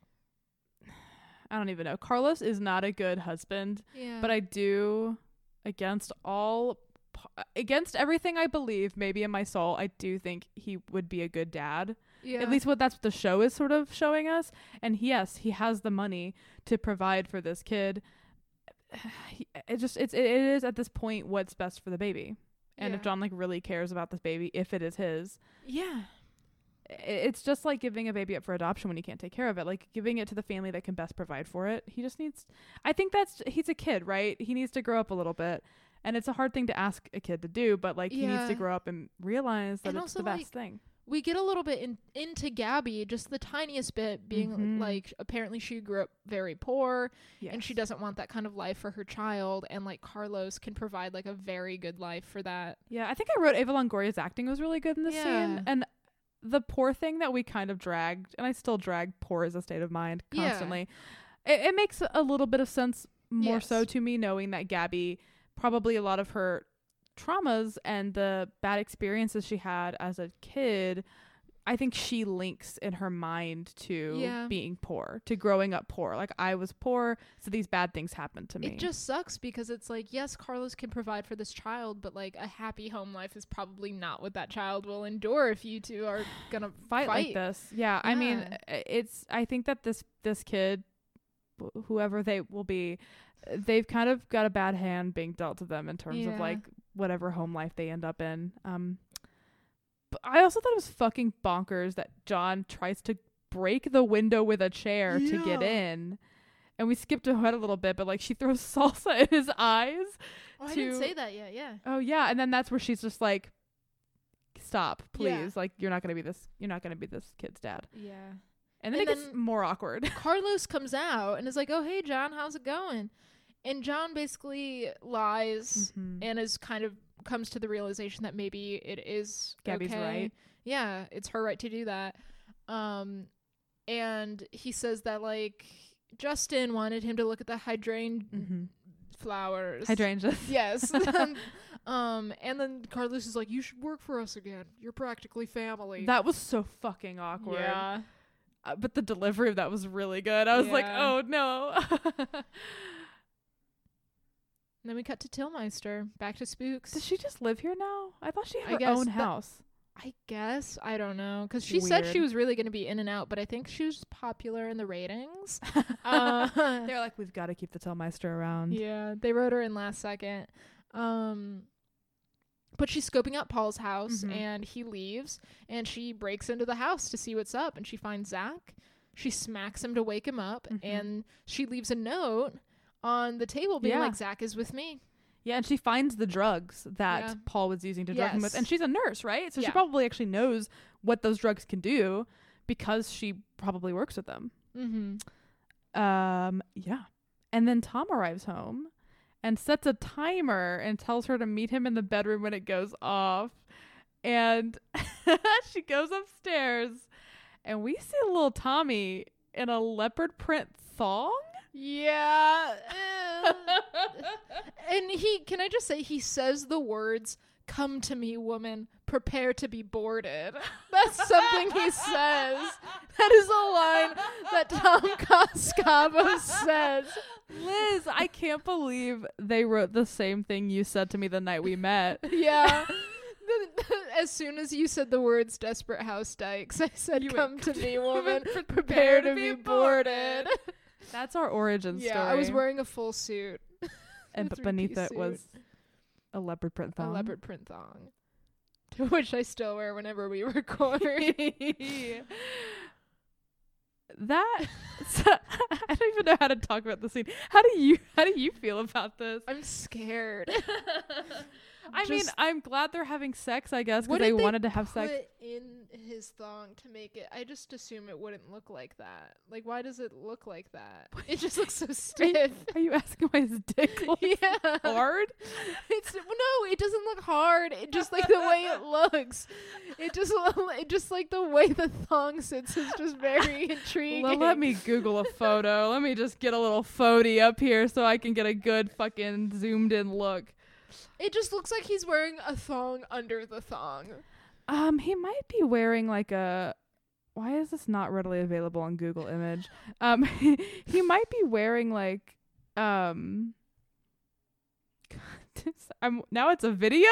I don't even know. Carlos is not a good husband. Yeah. But I do, against everything I believe, maybe in my soul, I do think he would be a good dad. Yeah. At least that's what the show is sort of showing us. And yes, he has the money to provide for this kid. It is at this point what's best for the baby. And if John like really cares about this baby, if it is his, it's just like giving a baby up for adoption when you can't take care of it, like giving it to the family that can best provide for it. He just needs, I think he's a kid, right? He needs to grow up a little bit, and it's a hard thing to ask a kid to do, but like he needs to grow up and realize that it's the best thing. We get a little bit into Gabby, just the tiniest bit, being like, apparently she grew up very poor and she doesn't want that kind of life for her child. And like Carlos can provide like a very good life for that. Yeah, I think I wrote Ava Longoria's acting was really good in this scene. And the poor thing that we kind of dragged, and I still drag poor as a state of mind constantly. It makes a little bit of sense more so to me, knowing that Gabby, probably a lot of her traumas and the bad experiences she had as a kid, I think she links in her mind to being poor, to growing up poor. Like, I was poor, so these bad things happened to me. It just sucks because it's like, yes, Carlos can provide for this child, but like a happy home life is probably not what that child will endure if you two are gonna fight like this. Yeah, I mean, I think that this kid, whoever they will be, they've kind of got a bad hand being dealt to them in terms of like whatever home life they end up in. But I also thought it was fucking bonkers that John tries to break the window with a chair to get in. And we skipped ahead a little bit, but like she throws salsa in his eyes. Oh, I didn't say that yet. Yeah. Oh yeah, and then that's where she's just like, "Stop, please! Like you're not gonna be this kid's dad." Yeah. And then it gets more awkward. Carlos comes out and is like, "Oh hey John, how's it going?" And John basically lies and is kind of comes to the realization that maybe it is Gabby's right. Yeah, it's her right to do that. and he says that like Justin wanted him to look at the hydrangea flowers. Hydrangeas. Yes. And then Carlos is like, you should work for us again. You're practically family. That was so fucking awkward. Yeah. But the delivery of that was really good. I was like, Yeah. oh no. Then we cut to Tillmeister, back to Spooks. Does she just live here now? I thought she had I her guess own that- house. I guess. I don't know. Because she said she Weird. was really going to be in and out, but I think she was popular in the ratings. They're like, we've got to keep the Tillmeister around. Yeah, they wrote her in last second. But she's scoping out Paul's house, Mhm. and he leaves, and she breaks into the house to see what's up, and she finds Zach. She smacks him to wake him up, Mhm. and she leaves a note on the table being Yeah. like, Zach is with me. Yeah, and she finds the drugs that Yeah. Paul was using to drug him with. Yes. And she's a nurse, right? So she Yeah. probably actually knows what those drugs can do because she probably works with them. Mm-hmm. Yeah. And then Tom arrives home and sets a timer and tells her to meet him in the bedroom when it goes off. And she goes upstairs and we see little Tommy in a leopard print thong. Yeah. And can I just say, he says the words, come to me, woman, prepare to be boarded. That's something he says. That is a line that Tom Coscavo says. Liz, I can't believe they wrote the same thing you said to me the night we met. Yeah. As soon as you said the words desperate house dykes, I said, You come went, to me, woman, "Prepare prepare to to be be boarded. That's our origin story. Yeah, I was wearing a full suit. and a but beneath three-piece it was a leopard print thong. A leopard print thong. To which I still wear whenever we record. That so, I don't even know how to talk about the scene. How do you feel about this? I'm scared. I mean, Just- I'm glad they're having sex, I guess, because What they did wanted to have sex. Put in his thong to make it. I just assume it wouldn't look like that. Like, why does it look like that? It just looks so stiff. Are you asking why his dick looks Yeah. hard? No, it doesn't look hard. It just like the way it looks. It just like the way the thong sits is just very intriguing. Well, let me Google a photo. Let me just get a little photey up here so I can get a good fucking zoomed in look. It just looks like he's wearing a thong under the thong. He might be wearing like a. Why is this not readily available on Google Image? He might be wearing like now it's a video.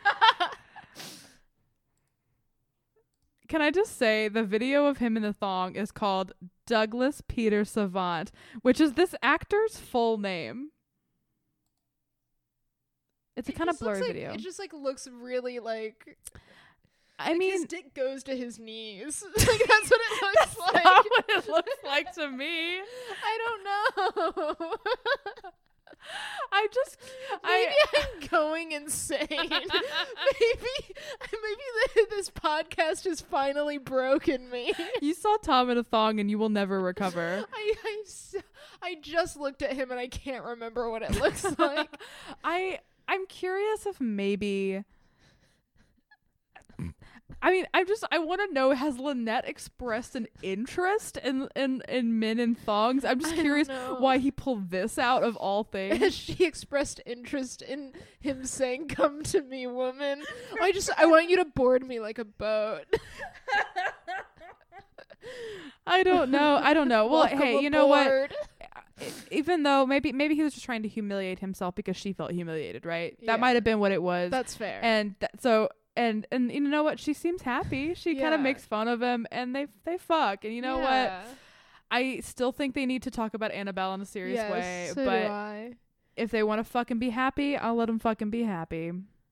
Can I just say the video of him in the thong is called Douglas Peter Savant, which is this actor's full name. It's a kind of blurry video. It just like looks really like. I mean, his dick goes to his knees. Like that's what it looks like. not what it looks like to me. I don't know. Maybe I'm going insane. maybe this podcast has finally broken me. You saw Tom in a thong and you will never recover. I just looked at him and I can't remember what it looks like. I'm curious if maybe. I mean, I want to know, has Lynette expressed an interest in men in thongs? I'm just I don't curious know. why he pulled this out of all Has things. she expressed interest in him saying, "Come to me, woman"? I want you to board me like a boat. I don't know. Well, Welcome hey, you know what? aboard. Even though maybe he was just trying to humiliate himself because she felt humiliated, right? Yeah. That might have been what it was. That's fair. And and you know what? She seems happy. She kind of Yeah. makes fun of him, and they fuck. And you know what? Yeah. I still think they need to talk about Annabelle in a serious Yes, way. so But do I. if they want to fucking be happy, I'll let them fucking be happy.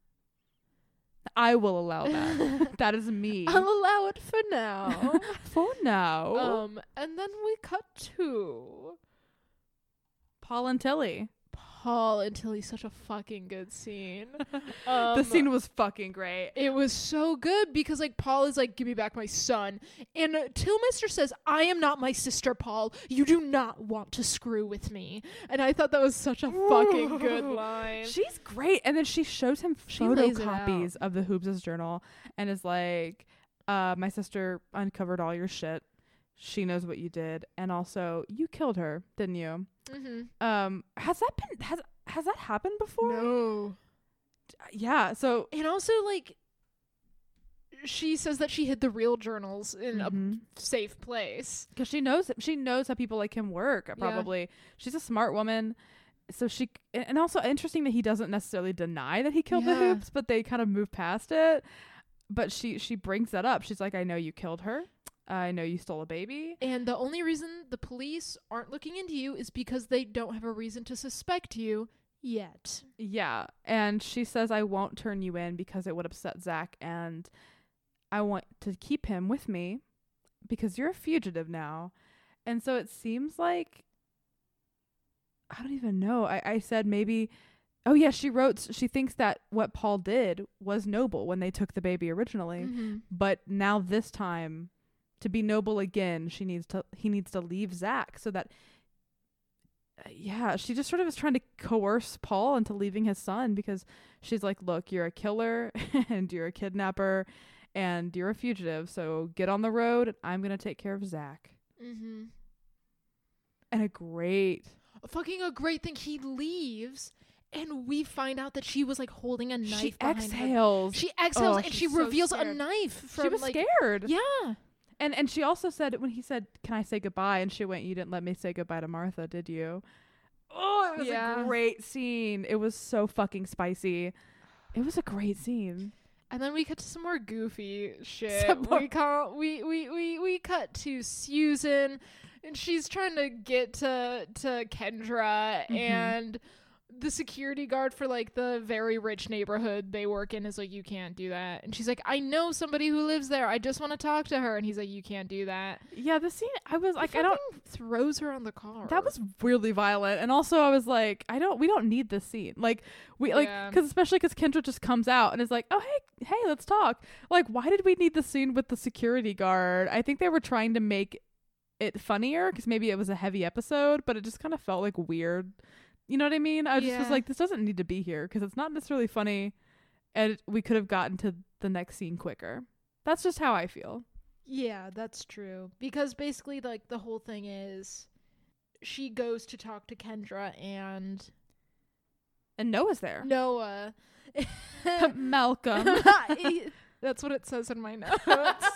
I will allow that. That is me. I'll allow it for now. For now. And then we cut to Paul and Tilly. Paul until he's such a fucking good scene. The scene was fucking great. It was so good because like Paul is like, give me back my son. And Tillmeister says, I am not my sister, Paul. You do not want to screw with me. And I thought that was such a fucking good line. She's great. And then she shows him She lays it photocopies of the Hoobs' journal and is like, my sister uncovered all your shit. she knows what you did, and also you killed her, didn't you? Mm-hmm. Has that happened before? No. Yeah. So And also, like, she says that she hid the real journals in a safe place. because she knows how people like him work. Probably she's a smart woman. So and also interesting that he doesn't necessarily deny that he killed the Hoops, but they kind of move past it. But she brings that up. She's like, I know you killed her. I know you stole a baby. And the only reason the police aren't looking into you is because they don't have a reason to suspect you yet. Yeah. And she says, I won't turn you in because it would upset Zach. And I want to keep him with me because you're a fugitive now. And so it seems like, I don't even know. I said maybe, oh yeah, she thinks that what Paul did was noble when they took the baby originally. Mm-hmm. But now this time, to be noble again, he needs to leave Zach so that, she just sort of is trying to coerce Paul into leaving his son because she's like, look, you're a killer and you're a kidnapper and you're a fugitive. So get on the road and I'm going to take care of Zach. Mm-hmm. And a great thing. He leaves and we find out that she was like holding a knife. She behind exhales. Her. She exhales and she's she so reveals scared. a knife. From, she was scared. Yeah. And she also said, when he said, can I say goodbye? And she went, you didn't let me say goodbye to Martha, did you? Oh, it was a great scene. It was so fucking spicy. It was a great scene. And then we cut to some more goofy shit. We cut to Susan, and she's trying to get to Kendra, and the security guard for like the very rich neighborhood they work in is like, you can't do that. And she's like, I know somebody who lives there. I just want to talk to her. And he's like, you can't do that. Yeah, the scene, I was like, throws her on the car. That was really violent. And also I was like, we don't need this scene. Like especially because Kendra just comes out and is like, oh, hey, let's talk. Like, why did we need the scene with the security guard? I think they were trying to make it funnier because maybe it was a heavy episode, but it just kind of felt like weird. You know what I mean? I just was like, this doesn't need to be here because it's not necessarily funny and we could have gotten to the next scene quicker. That's just how I feel. Yeah, that's true. Because basically, like, the whole thing is she goes to talk to Kendra and Noah's there. Noah. Malcolm. That's what it says in my notes.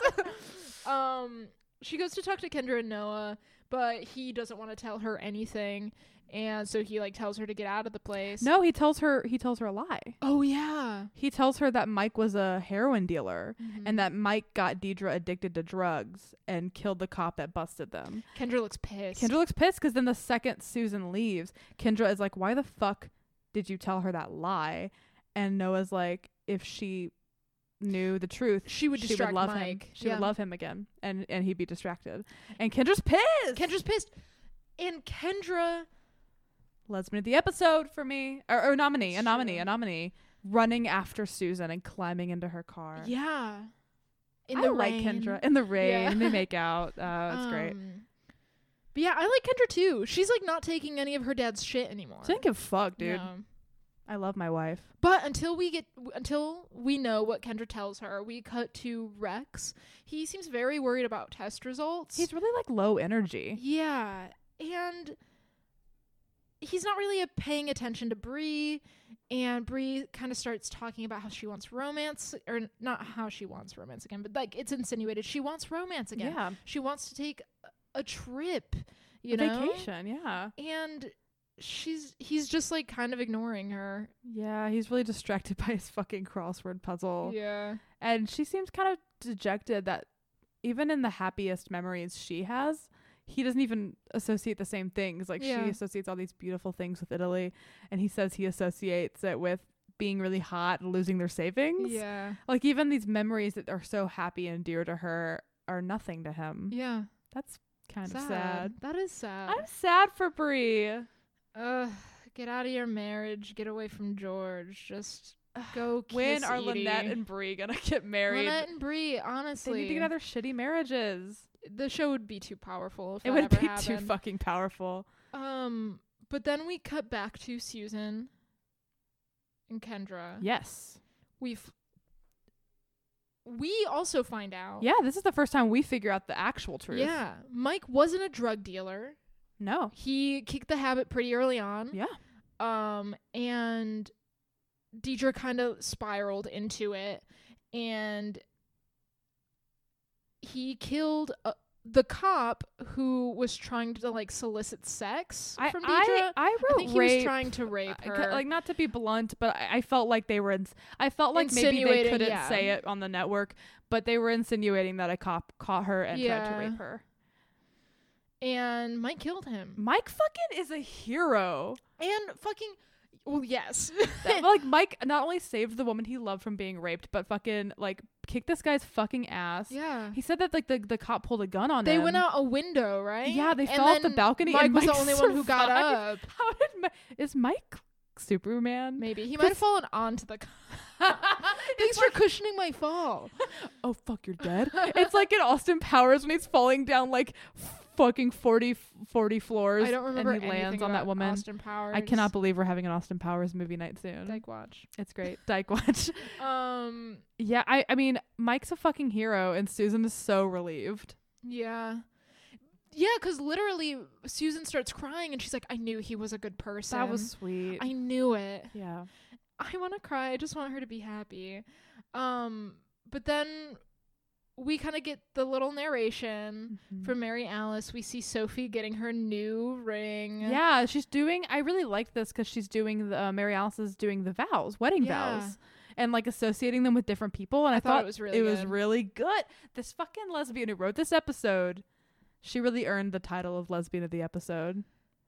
She goes to talk to Kendra and Noah, but he doesn't want to tell her anything. And so he like tells her to get out of the place. No, he tells her a lie. Oh yeah. He tells her that Mike was a heroin dealer and that Mike got Deidre addicted to drugs and killed the cop that busted them. Kendra looks pissed. Because then the second Susan leaves, Kendra is like, why the fuck did you tell her that lie? And Noah's like, if she knew the truth, she would love Mike. him. She would love him again and he'd be distracted. And Kendra's pissed. And Kendra, lesbian of the episode for me, or a nominee, running after Susan and climbing into her car. Yeah, I like Kendra in the rain. They make out. It's great. But yeah, I like Kendra too. She's like not taking any of her dad's shit anymore. So I don't give a fuck, dude. Yeah. I love my wife. But until we know what Kendra tells her, we cut to Rex. He seems very worried about test results. He's really like low energy. Yeah, and he's not really paying attention to Bree, and Bree kind of starts talking about how she wants romance, or not how she wants romance again, but like it's insinuated she wants romance again. Yeah. She wants to take a trip, vacation, yeah. And he's just like kind of ignoring her. Yeah, he's really distracted by his fucking crossword puzzle. Yeah. And she seems kind of dejected that even in the happiest memories she has, he doesn't even associate the same things. Like she associates all these beautiful things with Italy, and he says he associates it with being really hot and losing their savings. Yeah. Like even these memories that are so happy and dear to her are nothing to him. Yeah. That's kind of sad. That is sad. I'm sad for Bree. Get out of your marriage. Get away from George. Just go kiss When are Edie. Lynette and Bree gonna get married? Lynette and Bree, honestly. They need to get other shitty marriages. The show would be too powerful if it that would ever be happened. too fucking powerful. But then we cut back to Susan and Kendra. Yes. we also find out. Yeah, this is the first time we figure out the actual truth. Yeah. Mike wasn't a drug dealer. No. He kicked the habit pretty early on. Yeah. And Deidre kind of spiraled into it, and he killed the cop who was trying to like solicit sex from Deidre. I wrote I think he rape. was trying to rape her. Like, not to be blunt, but I felt like they were. I felt like maybe they Insinuating, couldn't say it on the network, but they were insinuating that a cop caught her and tried to rape her. And Mike killed him. Mike fucking is a hero. And fucking, well, yes. Like, Mike not only saved the woman he loved from being raped, but fucking like kicked this guy's fucking ass. Yeah. He said that like the cop pulled a gun on him. They went out a window, right? Yeah, they and fell off the balcony. Mike and was Mike the only one who got survived. up. How did is Mike Superman? Maybe he might have fallen onto the. Thanks for cushioning my fall. Oh fuck, you're dead. It's like in Austin Powers when he's falling down like fucking 40 floors. I don't remember and he lands on that woman. Austin Powers. I cannot believe we're having an Austin Powers movie night soon. Dyke watch. It's great. Dyke watch. Yeah, I mean, Mike's a fucking hero, and Susan is so relieved. Yeah. Yeah, because literally Susan starts crying and she's like, I knew he was a good person. That was sweet. I knew it. Yeah. I want to cry. I just want her to be happy. But then we kind of get the little narration from Mary Alice. We see Sophie getting her new ring. Yeah, she's doing, I really liked this because she's doing the, Mary Alice is doing the vows, wedding vows. And like associating them with different people. And I thought it was really good. This fucking lesbian who wrote this episode, she really earned the title of lesbian of the episode.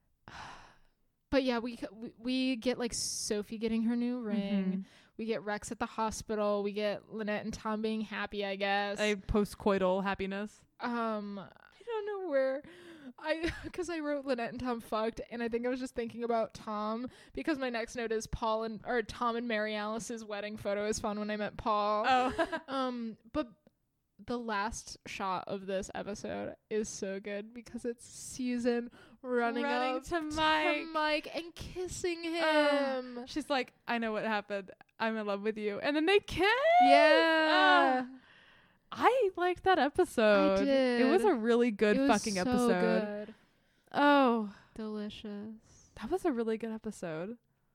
But yeah, we get like Sophie getting her new ring. We get Rex at the hospital. We get Lynette and Tom being happy, I guess. A post-coital happiness. I don't know where because I wrote Lynette and Tom fucked, and I think I was just thinking about Tom because my next note is Tom and Mary Alice's wedding photo is fun when I met Paul. Oh. But the last shot of this episode is so good because it's Susan running up to Mike and kissing him. She's like, I know what happened. I'm in love with you. And then they kiss. Yeah. I liked that episode. I did. It was a really good fucking so episode. Good. Oh. Delicious. That was a really good episode.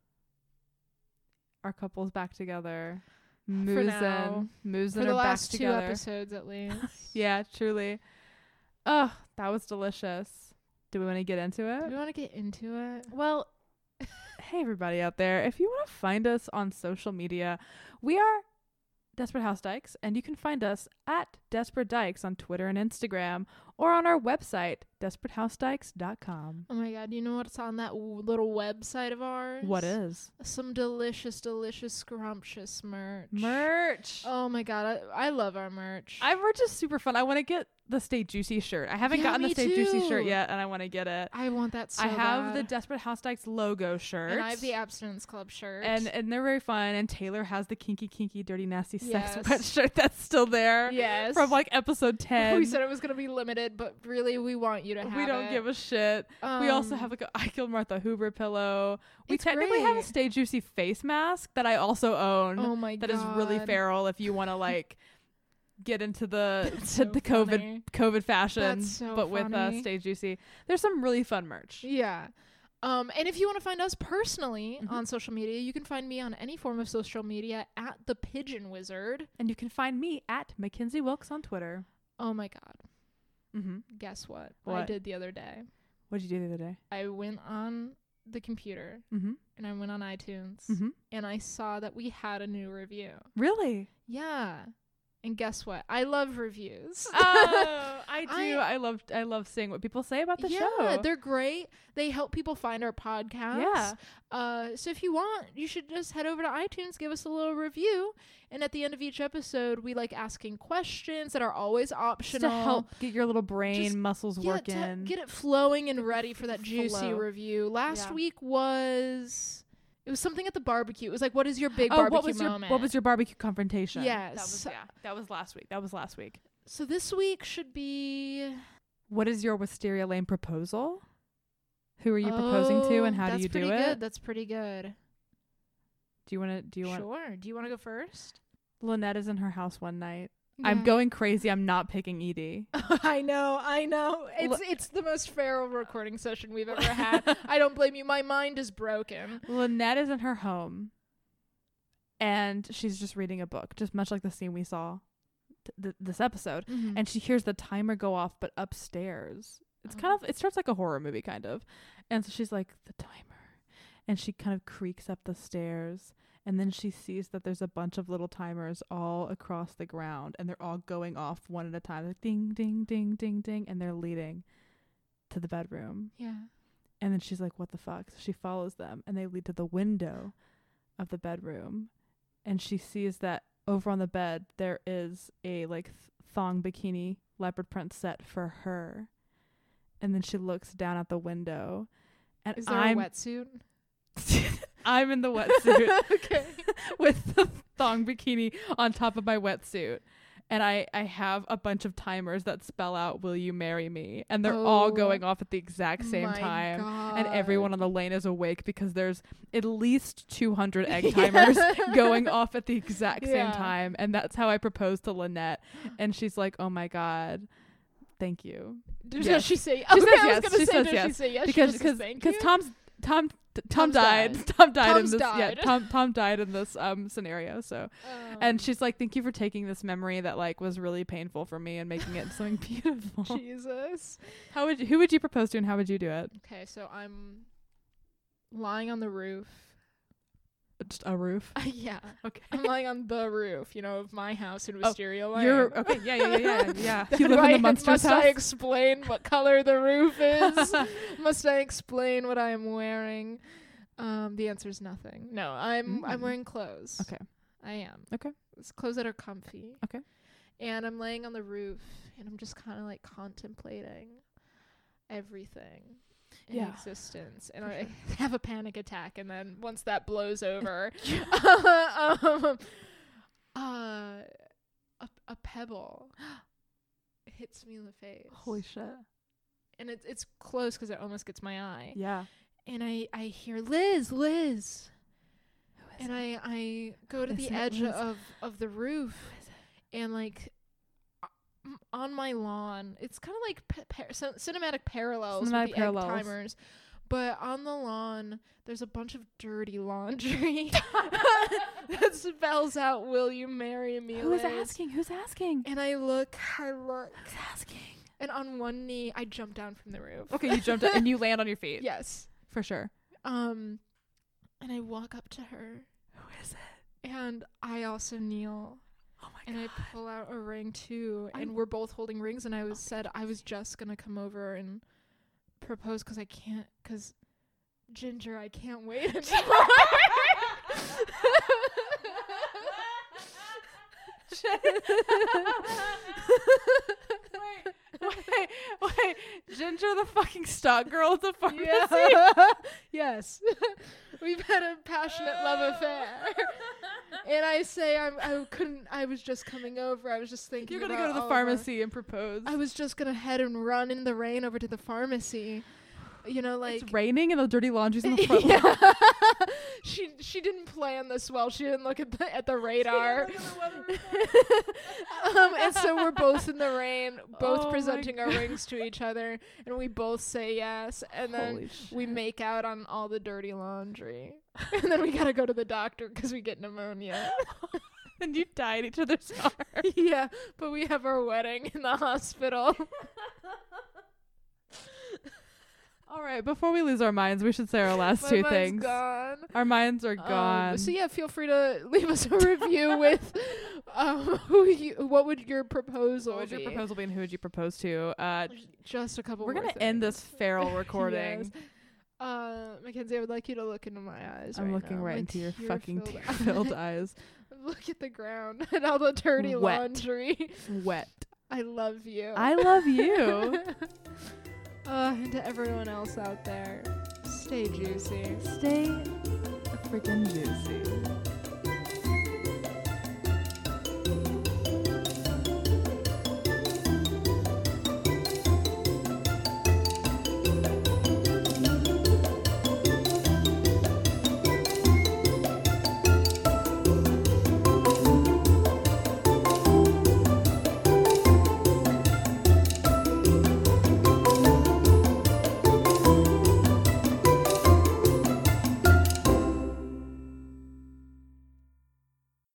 Our couple's back together. Moose and for the last 2 episodes at least. Yeah, truly. Oh, that was delicious. Do we want to get into it? Do we want to get into it? Well, hey everybody out there. If you want to find us on social media, we are Desperate House Dykes, and you can find us at Desperate Dykes on Twitter and Instagram, or on our website, DesperateHouseDykes.com. Oh my god, you know what's on that little website of ours? What is? Some delicious, scrumptious merch. Merch! Oh my god, I love our merch. Our merch is super fun. I want to get the Stay Juicy shirt. I haven't gotten the Stay Juicy shirt yet, and I want to get it. I want that so I have bad. the Desperate House Dykes logo shirt. And I have the Abstinence Club shirt. And they're very fun. And Taylor has the Kinky Dirty Nasty Sex sweatshirt that's still there. Yes. From like episode 10. We said it was going to be limited, but really we want you to have it. We don't give a shit. We also have like a I Killed Martha Hoover pillow. We technically have a Stay Juicy face mask that I also own. Oh my god. That is really feral if you want to like get into the the COVID fashion, but funny. with Stay Juicy. There's some really fun merch. Yeah. And if you want to find us personally on social media, you can find me on any form of social media at The Pigeon Wizard. And you can find me at Mackenzie Wilkes on Twitter. Oh my god. Guess what I did the other day? What did you do the other day? I went on the computer and I went on iTunes and I saw that we had a new review. Really? Yeah. And guess what? I love reviews. Oh, I do. I love seeing what people say about the show. Yeah, they're great. They help people find our podcast. Yeah. So if you want, you should just head over to iTunes, give us a little review, and at the end of each episode, we like asking questions that are always optional just to help get your little brain muscles working. To get it flowing and ready for that juicy review. Last week was. It was something at the barbecue. It was like, what is your big barbecue moment? What was your barbecue confrontation? Yes. That was last week. So this week should be... What is your Wisteria Lane proposal? Who are you proposing to, and how do you do it? That's pretty good. Do you want? Sure. Do you want to go first? Lynette is in her house one night, I'm Yeah. going crazy. I'm not picking Edie. I know. It's the most feral recording session we've ever had. I don't blame you. My mind is broken. Lynette is in her home, and she's just reading a book, just much like the scene we saw this episode. Mm-hmm. And she hears the timer go off, but upstairs. It's kind of, it starts like a horror movie, kind of. And so she's like, the timer. And she kind of creaks up the stairs. And then she sees that there's a bunch of little timers all across the ground. And they're all going off one at a time. Like ding, ding, ding, ding, ding. And they're leading to the bedroom. Yeah. And then she's like, what the fuck? So she follows them. And they lead to the window of the bedroom. And she sees that over on the bed, there is a like thong bikini leopard print set for her. And then she looks down at the window. And Is there I'm a wetsuit? I'm in the wetsuit Okay. with the thong bikini on top of my wetsuit. And I have a bunch of timers that spell out, will you marry me? And they're all going off at the exact same My time. God. And everyone on the lane is awake because there's at least 200 egg timers going off at the exact same Yeah. time. And that's how I proposed to Lynette. And she's like, oh my God, thank you. Does Yes. she say? She Okay, says I was yes. gonna She say, says does yes. she say yes? Because She just says thank you? Tom Tom's died. died. Tom died Tom's in this. Yeah, died. Tom died in this scenario. So, and she's like, "Thank you for taking this memory that like was really painful for me and making it something beautiful." Jesus. Who would you propose to, and how would you do it? Okay, so I'm lying on the roof. Just a roof. Yeah. Okay. I'm lying on the roof, of my house in Wisteria Lane. You're okay. Yeah. You Do live in the I- Munsters Must I house. explain what color the roof is? Must I explain what I am wearing? The answer is nothing. No, I'm wearing clothes. Okay. I am. Okay. It's clothes that are comfy. Okay. And I'm laying on the roof and I'm just kind of like contemplating everything in Yeah. existence. And I have a panic attack, and then once that blows over, a pebble hits me in the face. Holy shit. And it's close because it almost gets my eye. Yeah. And I hear Liz. Who is And I go to Is the it edge Liz? of the roof, and like on my lawn, it's kind of like cinematic parallels Cinematic with the parallels. egg timers. But on the lawn, there's a bunch of dirty laundry that spells out, "Will you marry me?" Who is Liz?" asking? Who's asking? And I look, Who's asking? and on one knee, I jump down from the roof. Okay, you jumped up and you land on your feet. Yes. For sure. And I walk up to her, Who is it? and I also kneel. Oh my And I pull out a ring too, and we're both holding rings. And I said I was just gonna come over and propose because Ginger, I can't wait anymore. Wait. Ginger, the fucking stock girl at the pharmacy. Yeah. Yes. We've had a passionate love affair. And I say I was just coming over. I was just thinking You're gonna about go to the all of our- pharmacy and propose. I was just gonna head and run in the rain over to the pharmacy. Like it's raining and the dirty laundry's in the front lawn. yeah. She didn't plan this well. She didn't look at the radar. And so we're both in the rain, both Oh my presenting our God. rings to each other, and we both say yes, and then Holy shit. we make out on all the dirty laundry. And then we gotta go to the doctor because we get pneumonia. And you die at each other's arms. Yeah, but we have our wedding in the hospital. All right, before we lose our minds, we should say our last My two mind's things. gone. Our minds are gone. So yeah, feel free to leave us a review with what would your proposal What would your be? proposal be and who would you propose to? Just a couple. We're more going to end things. this feral recording. Yes. Mackenzie, I would like you to look into my eyes. I'm right looking now. right My into your fucking tear-filled tear-filled eyes. Look at the ground and all the dirty Wet. laundry. Wet. I love you. I love you. And to everyone else out there, stay juicy. Stay freaking juicy.